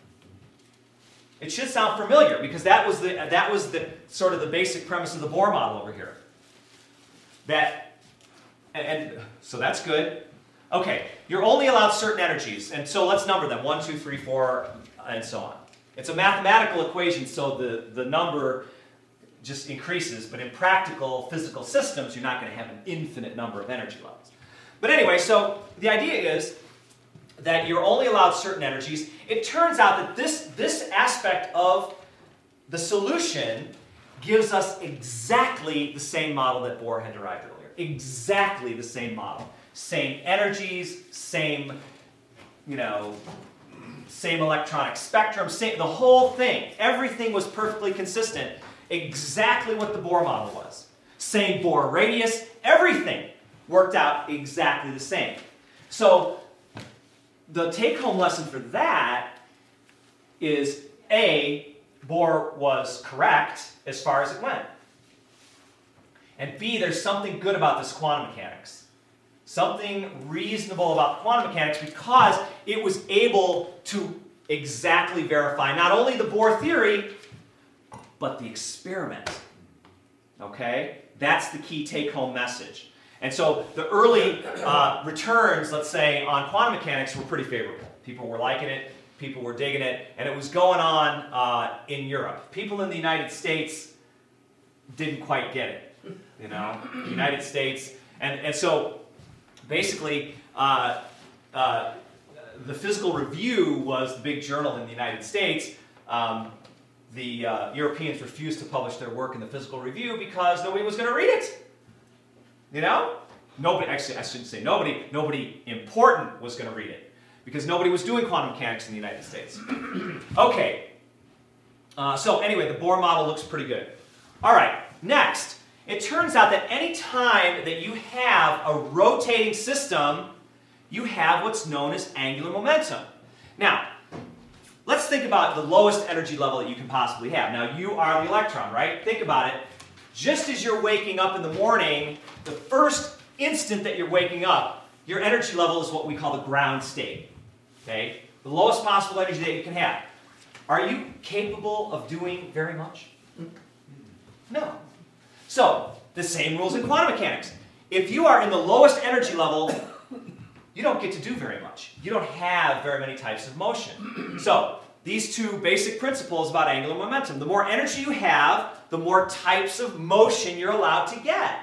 It should sound familiar because that was the sort of the basic premise of the Bohr model over here. And so that's good. Okay, you're only allowed certain energies, and so let's number them: 1, 2, 3, 4, and so on. It's a mathematical equation, so the number just increases, but in practical physical systems, you're not going to have an infinite number of energy levels. But anyway, so the idea is that you're only allowed certain energies. It turns out that this aspect of the solution gives us exactly the same model that Bohr had derived earlier. Exactly the same model. Same energies, same electronic spectrum, the whole thing. Everything was perfectly consistent. Exactly what the Bohr model was. Same Bohr radius, everything worked out exactly the same. So the take-home lesson for that is A, Bohr was correct as far as it went. And B, there's something good about this quantum mechanics. Something reasonable about quantum mechanics because it was able to exactly verify not only the Bohr theory, but the experiment. Okay? That's the key take-home message. And so the early returns, let's say, on quantum mechanics were pretty favorable. People were liking it, people were digging it, and it was going on in Europe. People in the United States didn't quite get it. The United States. And so basically, the Physical Review was the big journal in the United States. The Europeans refused to publish their work in the Physical Review because nobody was going to read it. Nobody, actually, I shouldn't say nobody. Nobody important was going to read it because nobody was doing quantum mechanics in the United States. Okay. So anyway, the Bohr model looks pretty good. All right, next. It turns out that any time that you have a rotating system, you have what's known as angular momentum. Now, let's think about the lowest energy level that you can possibly have. Now, you are the electron, right? Think about it. Just as you're waking up in the morning, the first instant that you're waking up, your energy level is what we call the ground state. Okay? The lowest possible energy that you can have. Are you capable of doing very much? No. So, the same rules in quantum mechanics. If you are in the lowest energy level, you don't get to do very much. You don't have very many types of motion. So, these two basic principles about angular momentum. The more energy you have, the more types of motion you're allowed to get.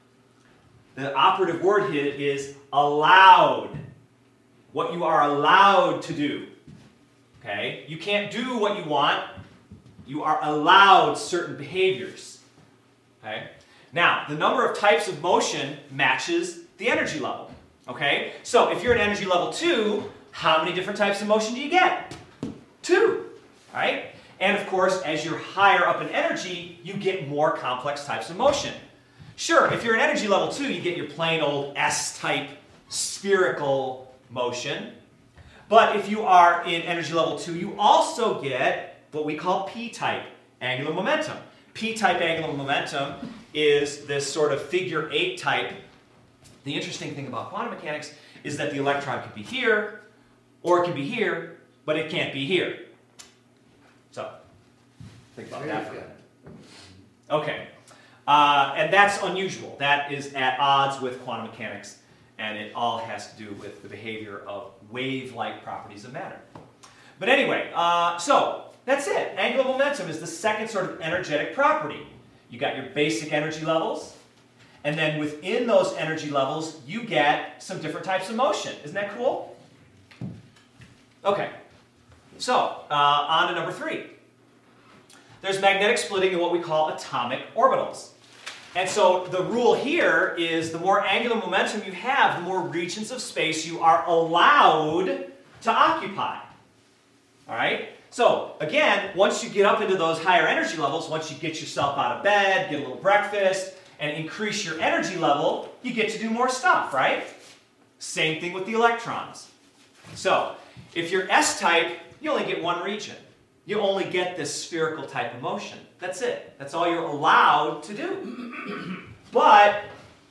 The operative word here is allowed. What you are allowed to do. Okay? You can't do what you want. You are allowed certain behaviors. Okay? Now, the number of types of motion matches the energy level. Okay? So, if you're at energy level 2, how many different types of motion do you get? 2. Right? And of course, as you're higher up in energy, you get more complex types of motion. Sure, if you're at energy level 2, you get your plain old S-type spherical motion. But if you are in energy level 2, you also get what we call P-type angular momentum. P-type angular momentum is this sort of figure 8 type the interesting thing about quantum mechanics is that the electron can be here, or it can be here, but it can't be here. So, think about that for a minute. Okay. And that's unusual. That is at odds with quantum mechanics, and it all has to do with the behavior of wave-like properties of matter. But anyway, so that's it. Angular momentum is the second sort of energetic property. You got your basic energy levels, and then within those energy levels, you get some different types of motion. Isn't that cool? Okay. So, on to number 3. There's magnetic splitting in what we call atomic orbitals. And so the rule here is the more angular momentum you have, the more regions of space you are allowed to occupy. All right? So, again, once you get up into those higher energy levels, once you get yourself out of bed, get a little breakfast, and increase your energy level, you get to do more stuff, right? Same thing with the electrons. So, if you're S-type, you only get one region. You only get this spherical type of motion. That's it. That's all you're allowed to do. But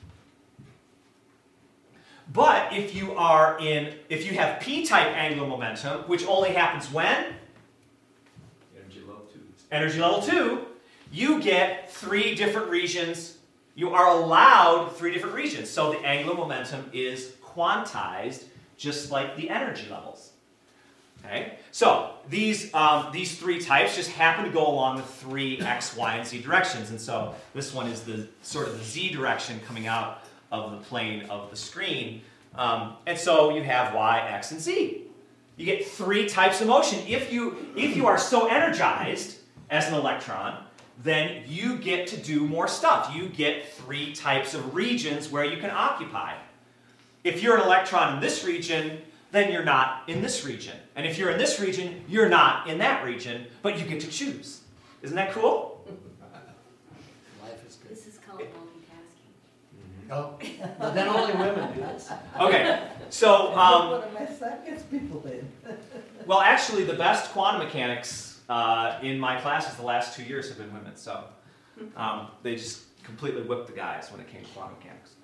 if you have P-type angular momentum, which only happens when? Energy level 2. You get 3 different regions. You are allowed 3 different regions. So the angular momentum is quantized just like the energy levels. Okay? So these 3 types just happen to go along the 3 x, y, and z directions. And so this one is the sort of the z direction coming out of the plane of the screen. And so you have y, x, and z. You get 3 types of motion. If you are so energized as an electron, then you get to do more stuff. You get 3 types of regions where you can occupy. If you're an electron in this region, then you're not in this region. And if you're in this region, you're not in that region, but you get to choose. Isn't that cool? Life is good. This is called multitasking. Oh, but then only women do this. Okay, so, What a mess that gets people in. well, actually, the best quantum mechanics in my classes the last 2 years have been women, so they just completely whipped the guys when it came to quantum mechanics.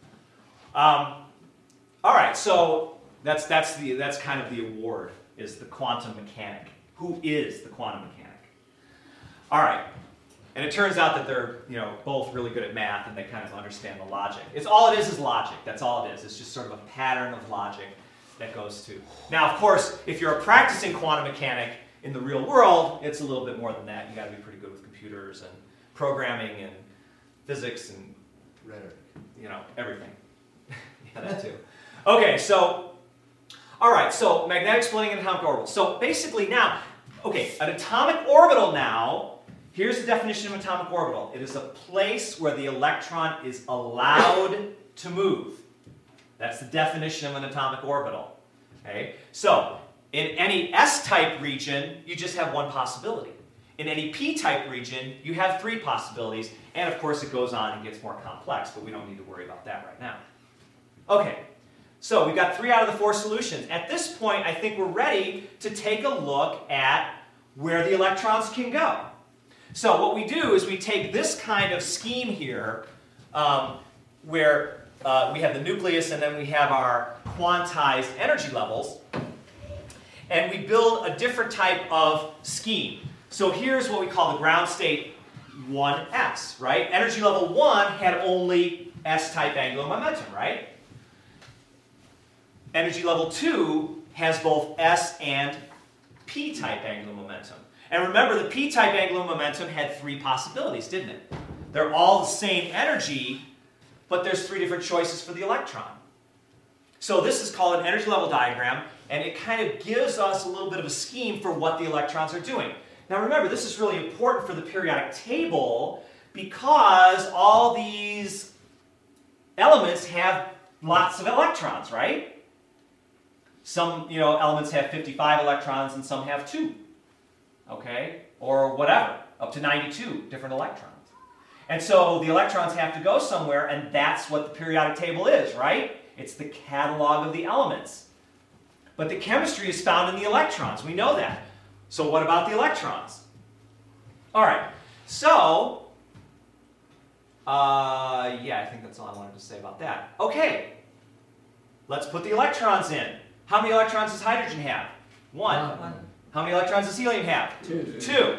All right, so that's kind of the award, is the quantum mechanic. Who is the quantum mechanic? All right, and it turns out that they're both really good at math and they kind of understand the logic. All it is logic. That's all it is. It's just sort of a pattern of logic that goes to. Now, of course, if you're a practicing quantum mechanic in the real world, it's a little bit more than that. You got to be pretty good with computers and programming and physics and Rhetoric. everything. Yeah, that too. Okay, so, all right, so magnetic splitting and atomic orbital. So basically now, okay, an atomic orbital now, here's the definition of atomic orbital. It is a place where the electron is allowed to move. That's the definition of an atomic orbital. Okay, so in any S-type region, you just have one possibility. In any P-type region, you have 3 possibilities, and of course it goes on and gets more complex, but we don't need to worry about that right now. Okay, so we've got 3 out of the 4 solutions. At this point, I think we're ready to take a look at where the electrons can go. So what we do is we take this kind of scheme here, where we have the nucleus and then we have our quantized energy levels, and we build a different type of scheme. So here's what we call the ground state 1s, right? Energy level 1 had only S-type angular momentum, right? Energy level 2 has both S and P-type angular momentum. And remember, the P-type angular momentum had 3 possibilities, didn't it? They're all the same energy, but there's 3 different choices for the electron. So this is called an energy level diagram, and it kind of gives us a little bit of a scheme for what the electrons are doing. Now remember, this is really important for the periodic table because all these elements have lots of electrons, right? Some, elements have 55 electrons and some have 2, okay? Or whatever, up to 92 different electrons. And so the electrons have to go somewhere, and that's what the periodic table is, right? It's the catalog of the elements. But the chemistry is found in the electrons. We know that. So what about the electrons? All right. So, I think that's all I wanted to say about that. Okay. let's put the electrons in. How many electrons does hydrogen have? One. How many electrons does helium have? Two.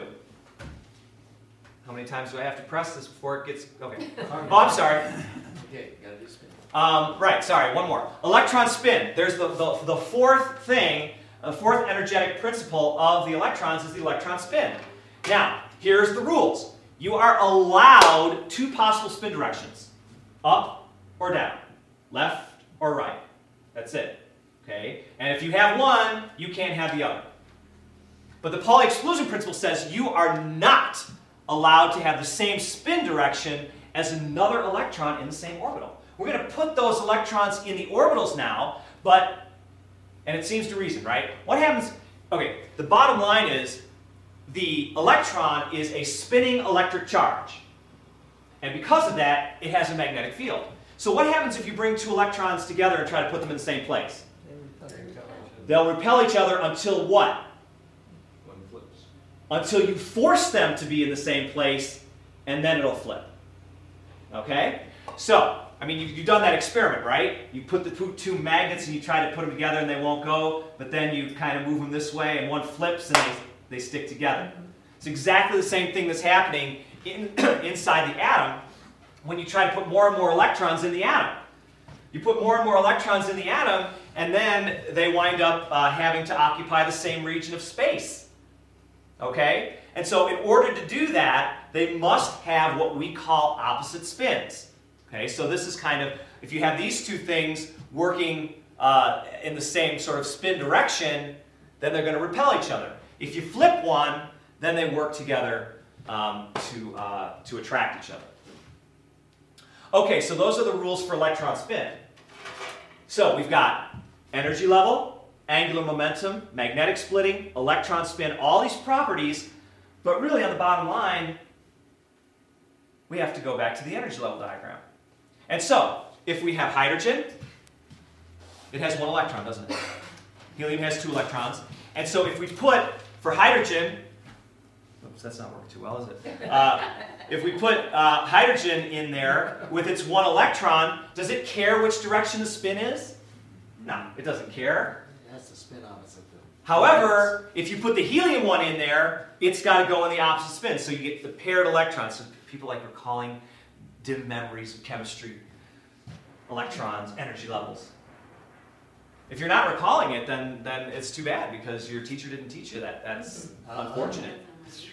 How many times do I have to press this before it gets... Okay. Oh, I'm sorry. Okay, gotta do spin. Right, sorry, one more. Electron spin. There's the fourth thing, the fourth energetic principle of the electrons is the electron spin. Now, here's the rules. You are allowed two possible spin directions. Up or down. Left or right. That's it. Okay? And if you have one, you can't have the other. But the Pauli exclusion principle says you are not allowed to have the same spin direction as another electron in the same orbital. We're going to put those electrons in the orbitals now, and it seems to reason, right? What happens, okay, the bottom line is the electron is a spinning electric charge. And because of that, it has a magnetic field. So what happens if you bring two electrons together and try to put them in the same place? They'll repel each other until what? One flips. Until you force them to be in the same place, and then it'll flip. Okay? So, I mean, you've done that experiment, right? You put the two magnets and you try to put them together and they won't go, but then you kind of move them this way and one flips and they stick together. It's exactly the same thing that's happening inside the atom when you try to put more and more electrons in the atom. You put more and more electrons in the atom, and then they wind up having to occupy the same region of space. Okay? And so in order to do that, they must have what we call opposite spins. Okay? So this is kind of, if you have these two things working in the same sort of spin direction, then they're going to repel each other. If you flip one, then they work together to attract each other. Okay, so those are the rules for electron spin. So we've got energy level, angular momentum, magnetic splitting, electron spin, all these properties, but really on the bottom line, we have to go back to the energy level diagram. And so, if we have hydrogen, it has one electron, doesn't it? Helium has two electrons. And so if we put, for hydrogen, oops, that's not working too well, is it? If we put hydrogen in there with its one electron, does it care which direction the spin is? No, it doesn't care. It has to spin opposite the... However, if you put the helium one in there, it's got to go in the opposite spin. So you get the paired electrons. So people like recalling dim memories of chemistry, electrons, energy levels. If you're not recalling it, then it's too bad because your teacher didn't teach you that. That's unfortunate.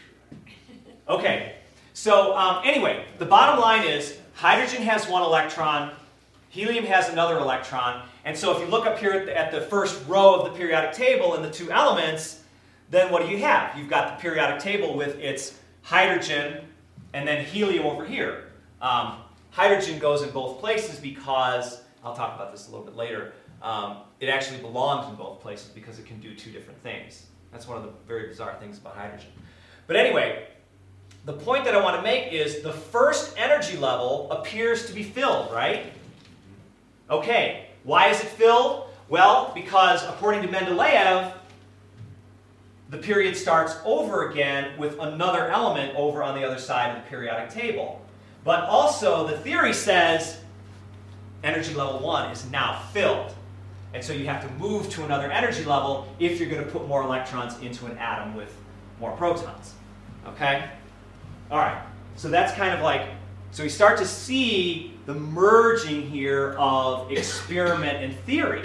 Okay, so anyway, the bottom line is hydrogen has one electron, helium has another electron, and so if you look up here at the first row of the periodic table and the two elements, then what do you have? You've got the periodic table with its hydrogen and then helium over here. Hydrogen goes in both places because, I'll talk about this a little bit later, it actually belongs in both places because it can do two different things. That's one of the very bizarre things about hydrogen. But anyway, the point that I want to make is the first energy level appears to be filled, right? Okay, why is it filled? Well, because according to Mendeleev, the period starts over again with another element over on the other side of the periodic table. But also, the theory says energy level 1 is now filled. And so you have to move to another energy level if you're going to put more electrons into an atom with more protons. Okay? All right. So that's kind of like, so we start to see the merging here of experiment and theory.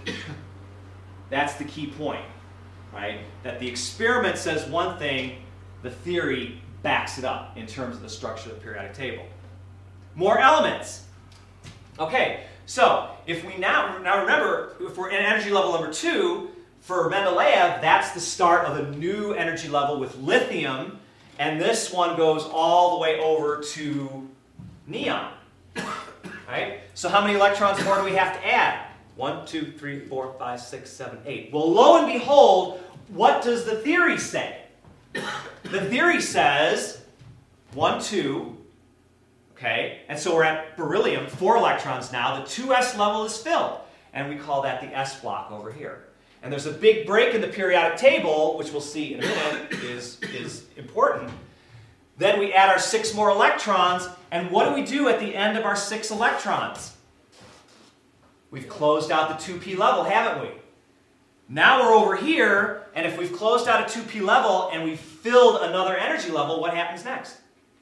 That's the key point, right? That the experiment says one thing, the theory backs it up in terms of the structure of the periodic table. More elements. Okay, so if we now remember, if we're in energy level number 2, for Mendeleev, that's the start of a new energy level with lithium, and this one goes all the way over to neon. Right? So how many electrons more do we have to add? 1, 2, 3, 4, 5, 6, 7, 8. Well, lo and behold, what does the theory say? The theory says 1, 2, okay, and so we're at beryllium, 4 electrons now. The 2s level is filled, and we call that the s block over here. And there's a big break in the periodic table, which we'll see in a minute is important. Then we add our 6 more electrons, and what do we do at the end of our 6 electrons? We've closed out the 2p level, haven't we? Now we're over here, and if we've closed out a 2p level and we've filled another energy level, what happens next?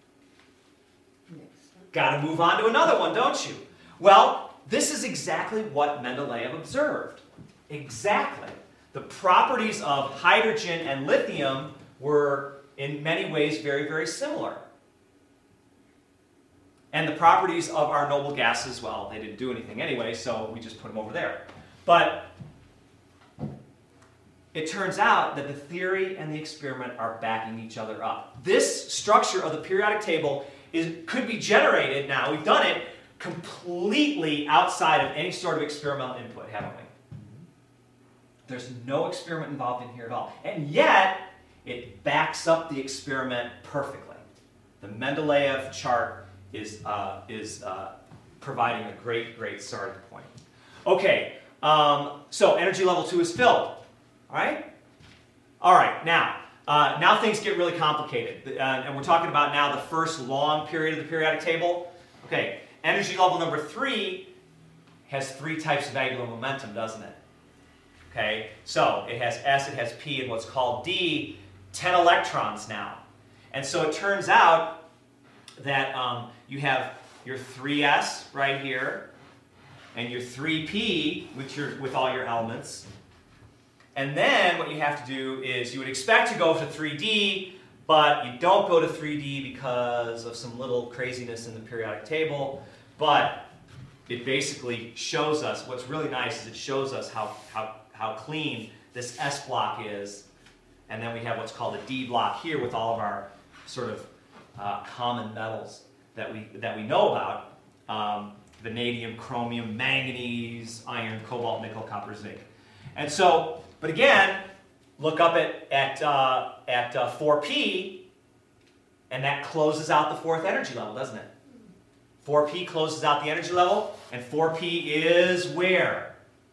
Got to move on to another one, don't you? Well, this is exactly what Mendeleev observed. Exactly. The properties of hydrogen and lithium were in many ways very, very similar. And the properties of our noble gases, well, they didn't do anything anyway, so we just put them over there. But it turns out that the theory and the experiment are backing each other up. This structure of the periodic table could be generated now, we've done it, completely outside of any sort of experimental input, haven't we? There's no experiment involved in here at all. And yet, it backs up the experiment perfectly. The Mendeleev chart is providing a great, great starting point. Okay, so energy level 2 is filled. All right? All right, now things get really complicated. And we're talking about now the first long period of the periodic table. Okay, energy level number 3 has 3 types of angular momentum, doesn't it? Okay, so it has S, it has P, and what's called D, 10 electrons now. And so it turns out that you have your 3s right here, and your 3p with all your elements. And then what you have to do is you would expect to go to 3d, but you don't go to 3d because of some little craziness in the periodic table. But it basically shows us, what's really nice is it shows us how clean this S block is. And then we have what's called a D block here with all of our sort of common metals that we know about. Vanadium, chromium, manganese, iron, cobalt, nickel, copper, zinc. And so, but again, look up at 4p, and that closes out the 4th energy level, doesn't it? 4p closes out the energy level, and 4p is where?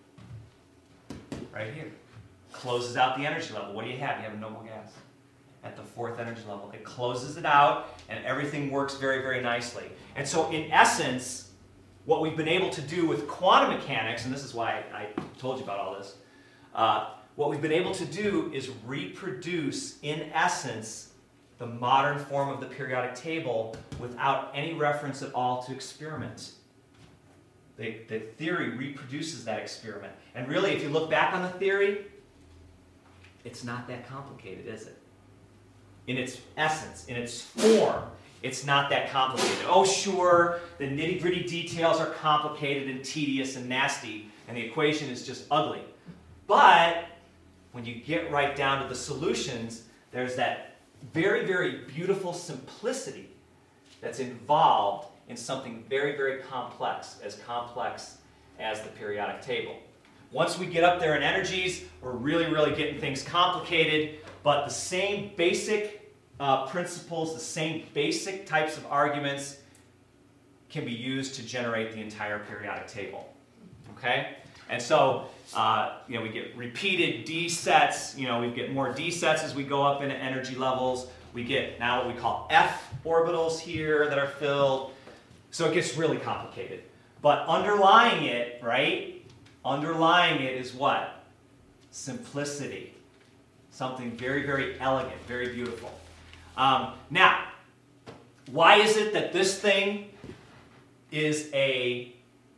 Right here. Closes out the energy level. What do you have? You have a noble gas at the 4th energy level. It closes it out, and everything works very, very nicely. And so, in essence, what we've been able to do with quantum mechanics, and this is why I told you about all this, what we've been able to do is reproduce, in essence, the modern form of the periodic table without any reference at all to experiment. The theory reproduces that experiment. And really, if you look back on the theory, it's not that complicated, is it? In its essence, in its form, it's not that complicated. Oh, sure, the nitty-gritty details are complicated and tedious and nasty, and the equation is just ugly. But when you get right down to the solutions, there's that very, very beautiful simplicity that's involved in something very, very complex as the periodic table. Once we get up there in energies, we're really, really getting things complicated, but the same basic principles, the same basic types of arguments can be used to generate the entire periodic table. Okay? And so, we get repeated D sets. We get more D sets as we go up into energy levels. We get now what we call F orbitals here that are filled. So it gets really complicated. But underlying it, right? Underlying it is what? Simplicity. Something very, very elegant, very beautiful. Now, why is it that this thing is a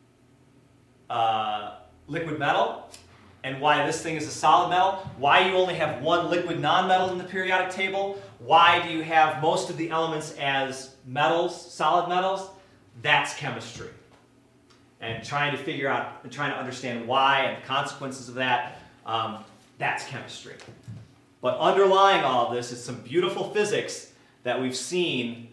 liquid metal, and why this thing is a solid metal? Why you only have one liquid nonmetal in the periodic table? Why do you have most of the elements as metals, solid metals? That's chemistry. And trying to understand why and the consequences of that, that's chemistry. But underlying all of this is some beautiful physics that we've seen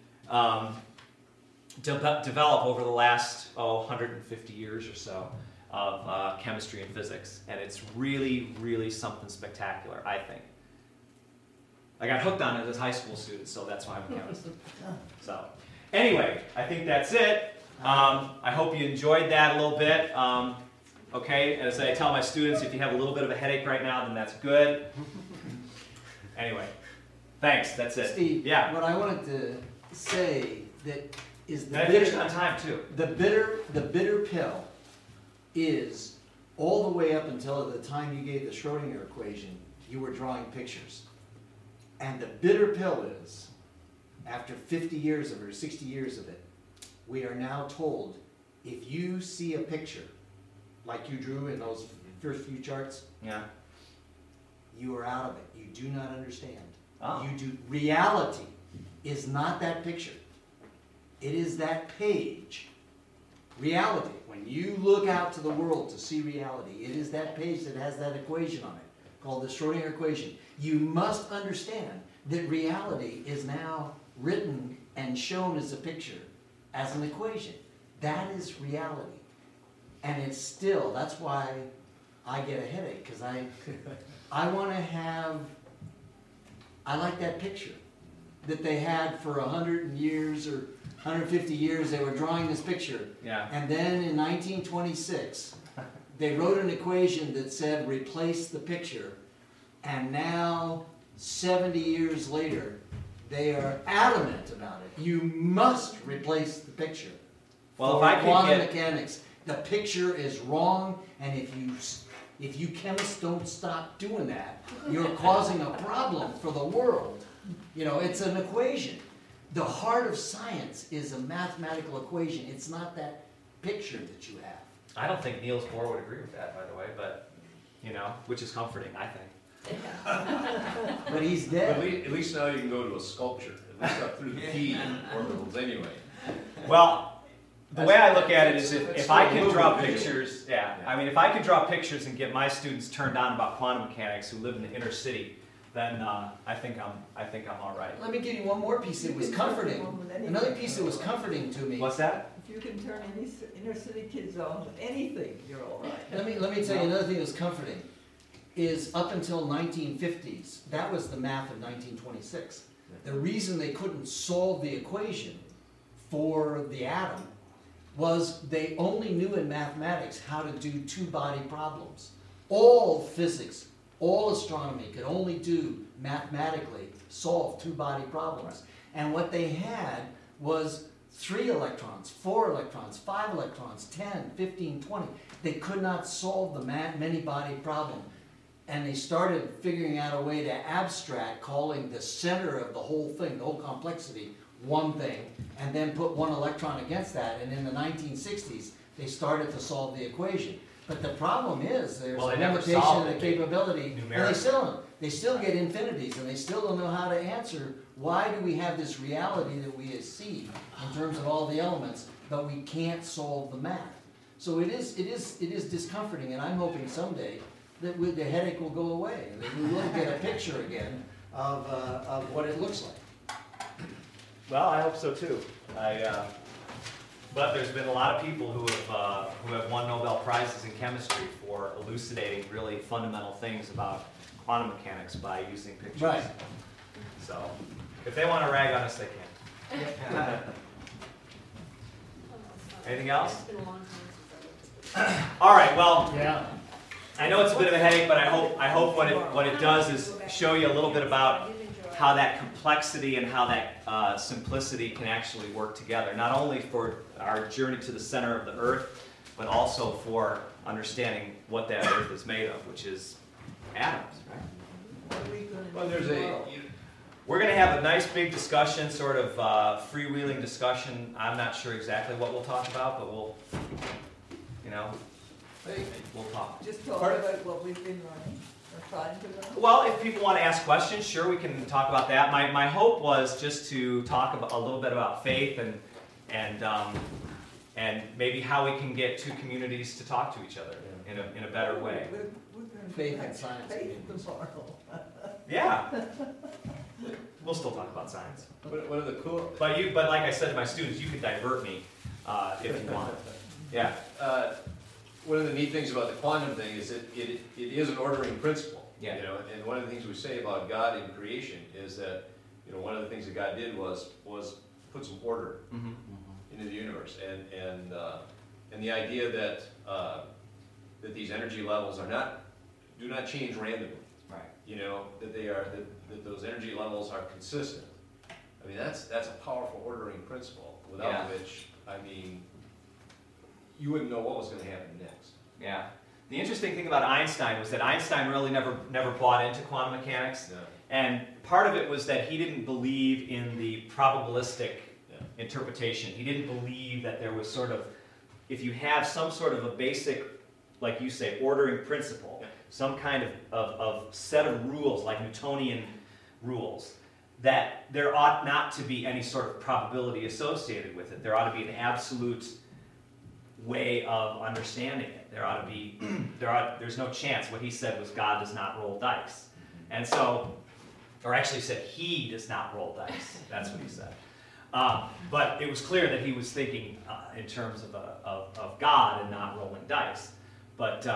develop over the last 150 years or so of chemistry and physics. And it's really, really something spectacular, I think. I got hooked on it as a high school student, so that's why I'm a chemist. So, anyway, I think that's it. I hope you enjoyed that a little bit. Okay, as I tell my students, if you have a little bit of a headache right now, then that's good. Anyway, thanks, that's it. Steve, yeah. What I wanted to say that is I finished on time too. The bitter pill is all the way up until the time you gave the Schrodinger equation, you were drawing pictures. And the bitter pill is, after 50 years of it, or 60 years of it, we are now told, if you see a picture, like you drew in those first few charts, Yeah. you are out of it. You do not understand. Oh. You do. Reality is not that picture. It is that page. Reality, when you look out to the world to see reality, it is that page that has that equation on it, called the Schrodinger equation. You must understand that reality is now written and shown as a picture, as an equation. That is reality. And it's still, that's why I get a headache, because I want to have, I like that picture that they had for 100 years or 150 years. They were drawing this picture. Yeah. And then in 1926, they wrote an equation that said replace the picture. And now, 70 years later, they are adamant about it. You must replace the picture. Well, For if I could quantum get- mechanics, the picture is wrong, and if you chemists don't stop doing that, you're causing a problem for the world. You know, it's an equation. The heart of science is a mathematical equation. It's not that picture that you have. I don't think Niels Bohr would agree with that, by the way, but, you know, which is comforting, I think. But he's But dead. at least now you can go to a sculpture, at least up through the P orbitals anyway. Well, the way I look at it is if That's I still a can little draw bit visual. pictures, yeah, Yeah. I mean, if I could draw pictures and get my students turned on about quantum mechanics who live in the inner city, then I think I'm all right. Let me give you one more piece that was comforting. Another piece that was comforting to me. What's that? If you can turn any inner city kids on to anything, you're all right. Let me tell you another thing that's comforting. Is up until 1950s, that was the math of 1926. The reason they couldn't solve the equation for the atom was they only knew in mathematics how to do two-body problems. All physics, all astronomy could only do mathematically solve two-body problems. And what they had was 3 electrons, 4 electrons, 5 electrons, 10, 15, 20. They could not solve the many-body problem. And they started figuring out a way to abstract, calling the center of the whole thing, the whole complexity, one thing, and then put one electron against that. And in the 1960s, they started to solve the equation. But the problem is there's Well, a they never limitation solved in the it. They- capability. And numerically. they still get infinities, and they still don't know how to answer why do we have this reality that we see in terms of all the elements, but we can't solve the math. So it is discomforting, and I'm hoping someday that the headache will go away, and that we will get a picture again of what it looks like. Well, I hope so too. But there's been a lot of people who have won Nobel Prizes in chemistry for elucidating really fundamental things about quantum mechanics by using pictures. Right. So, if they want to rag on us, they can. Anything else? It's been a long time since All right. Well, Yeah. I know it's a bit of a headache, but I hope what it does is show you a little bit about how that complexity and how that simplicity can actually work together, not only for our journey to the center of the Earth, but also for understanding what that Earth is made of, which is atoms, right? What are we gonna Well, do there's tomorrow? We're going to have a nice big discussion, sort of freewheeling discussion. I'm not sure exactly what we'll talk about, but we'll talk. Just talk about what we've been running, or trying to run. Well, if people want to ask questions, sure, we can talk about that. My hope was just to talk about, a little bit about faith and maybe how we can get two communities to talk to each other in a better way. We're gonna Faith have and science Faith meetings. tomorrow. Yeah. We'll still talk about science. One of the cool, But like I said to my students, you could divert me if you want. Yeah. one of the neat things about the quantum thing is that it is an ordering principle. Yeah. You know, and one of the things we say about God in creation is that, you know, one of the things that God did was put some order Mm-hmm. into the universe, and the idea that that these energy levels do not change randomly. Right. You know, that that those energy levels are consistent. I mean, that's a powerful ordering principle, without Yeah. which, I mean, you wouldn't know what was going to happen next. Yeah. The interesting thing about Einstein was that Einstein really never bought into quantum mechanics. Yeah. And part of it was that he didn't believe in the probabilistic interpretation. He didn't believe that there was sort of, if you have some sort of a basic, like you say, ordering principle, some kind of set of rules, like Newtonian rules, that there ought not to be any sort of probability associated with it. There ought to be an absolute way of understanding it. There ought to be, there's no chance. What he said was God does not roll dice. And so, or actually said he does not roll dice. That's what he said. But it was clear that he was thinking in terms of God and not rolling dice. But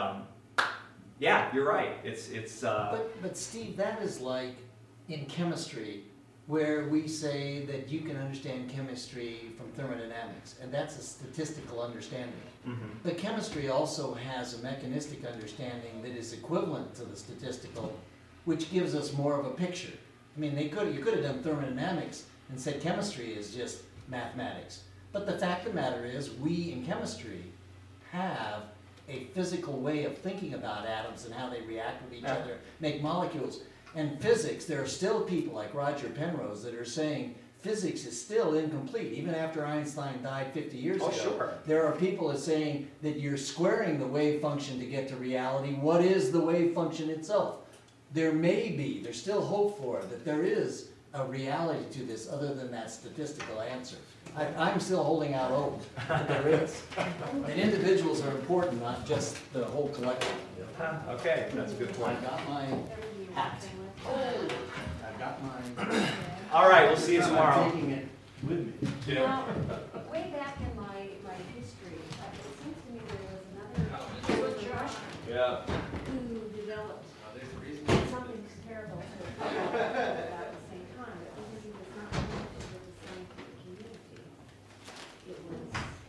yeah, you're right. It's. But Steve, that is like in chemistry, where we say that you can understand chemistry from thermodynamics, and that's a statistical understanding. Mm-hmm. But chemistry also has a mechanistic understanding that is equivalent to the statistical, which gives us more of a picture. I mean, you could have done thermodynamics and said chemistry is just mathematics. But the fact of the matter is, we in chemistry have a physical way of thinking about atoms and how they react with each other, make molecules. And physics, there are still people like Roger Penrose that are saying physics is still incomplete, even after Einstein died 50 years ago. Sure. There are people that are saying that you're squaring the wave function to get to reality. What is the wave function itself? There's still hope for it, that there is a reality to this other than that statistical answer. I'm still holding out hope that there is. And individuals are important, not just the whole collective. Okay, that's a good point. I got my hat. I've got my... All right, we'll see you tomorrow. I'm taking it with me. Yeah. Well, way back in my history, it seems to me there was a Russian Yeah. who developed something comparable to about the same time, but because he was not connected with the scientific community, it was,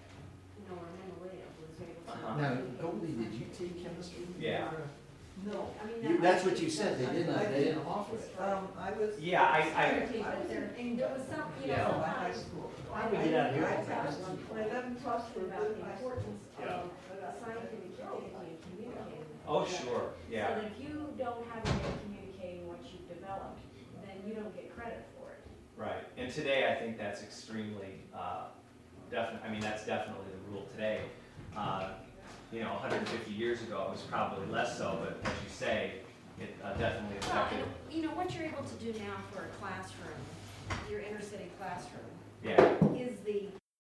our Menelaev was able to. Now, Goldie, did you take chemistry? Yeah. No, I mean, That's what you said, they didn't offer it. I was. Yeah, I But there was some, Yeah, my high sometimes school. Why would we get out here? I passed my 11 plus for about good the high school. importance of the scientific community and communicating. Oh, sure. So Yeah. that if you don't have a way of communicating what you've developed, then you don't get credit for it. Right. And today, I think that's extremely definite. I mean, that's definitely the rule today. 150 years ago, it was probably less so, but as you say, it definitely Well, affected. and what you're able to do now for a classroom, your inner city classroom, Yeah. is the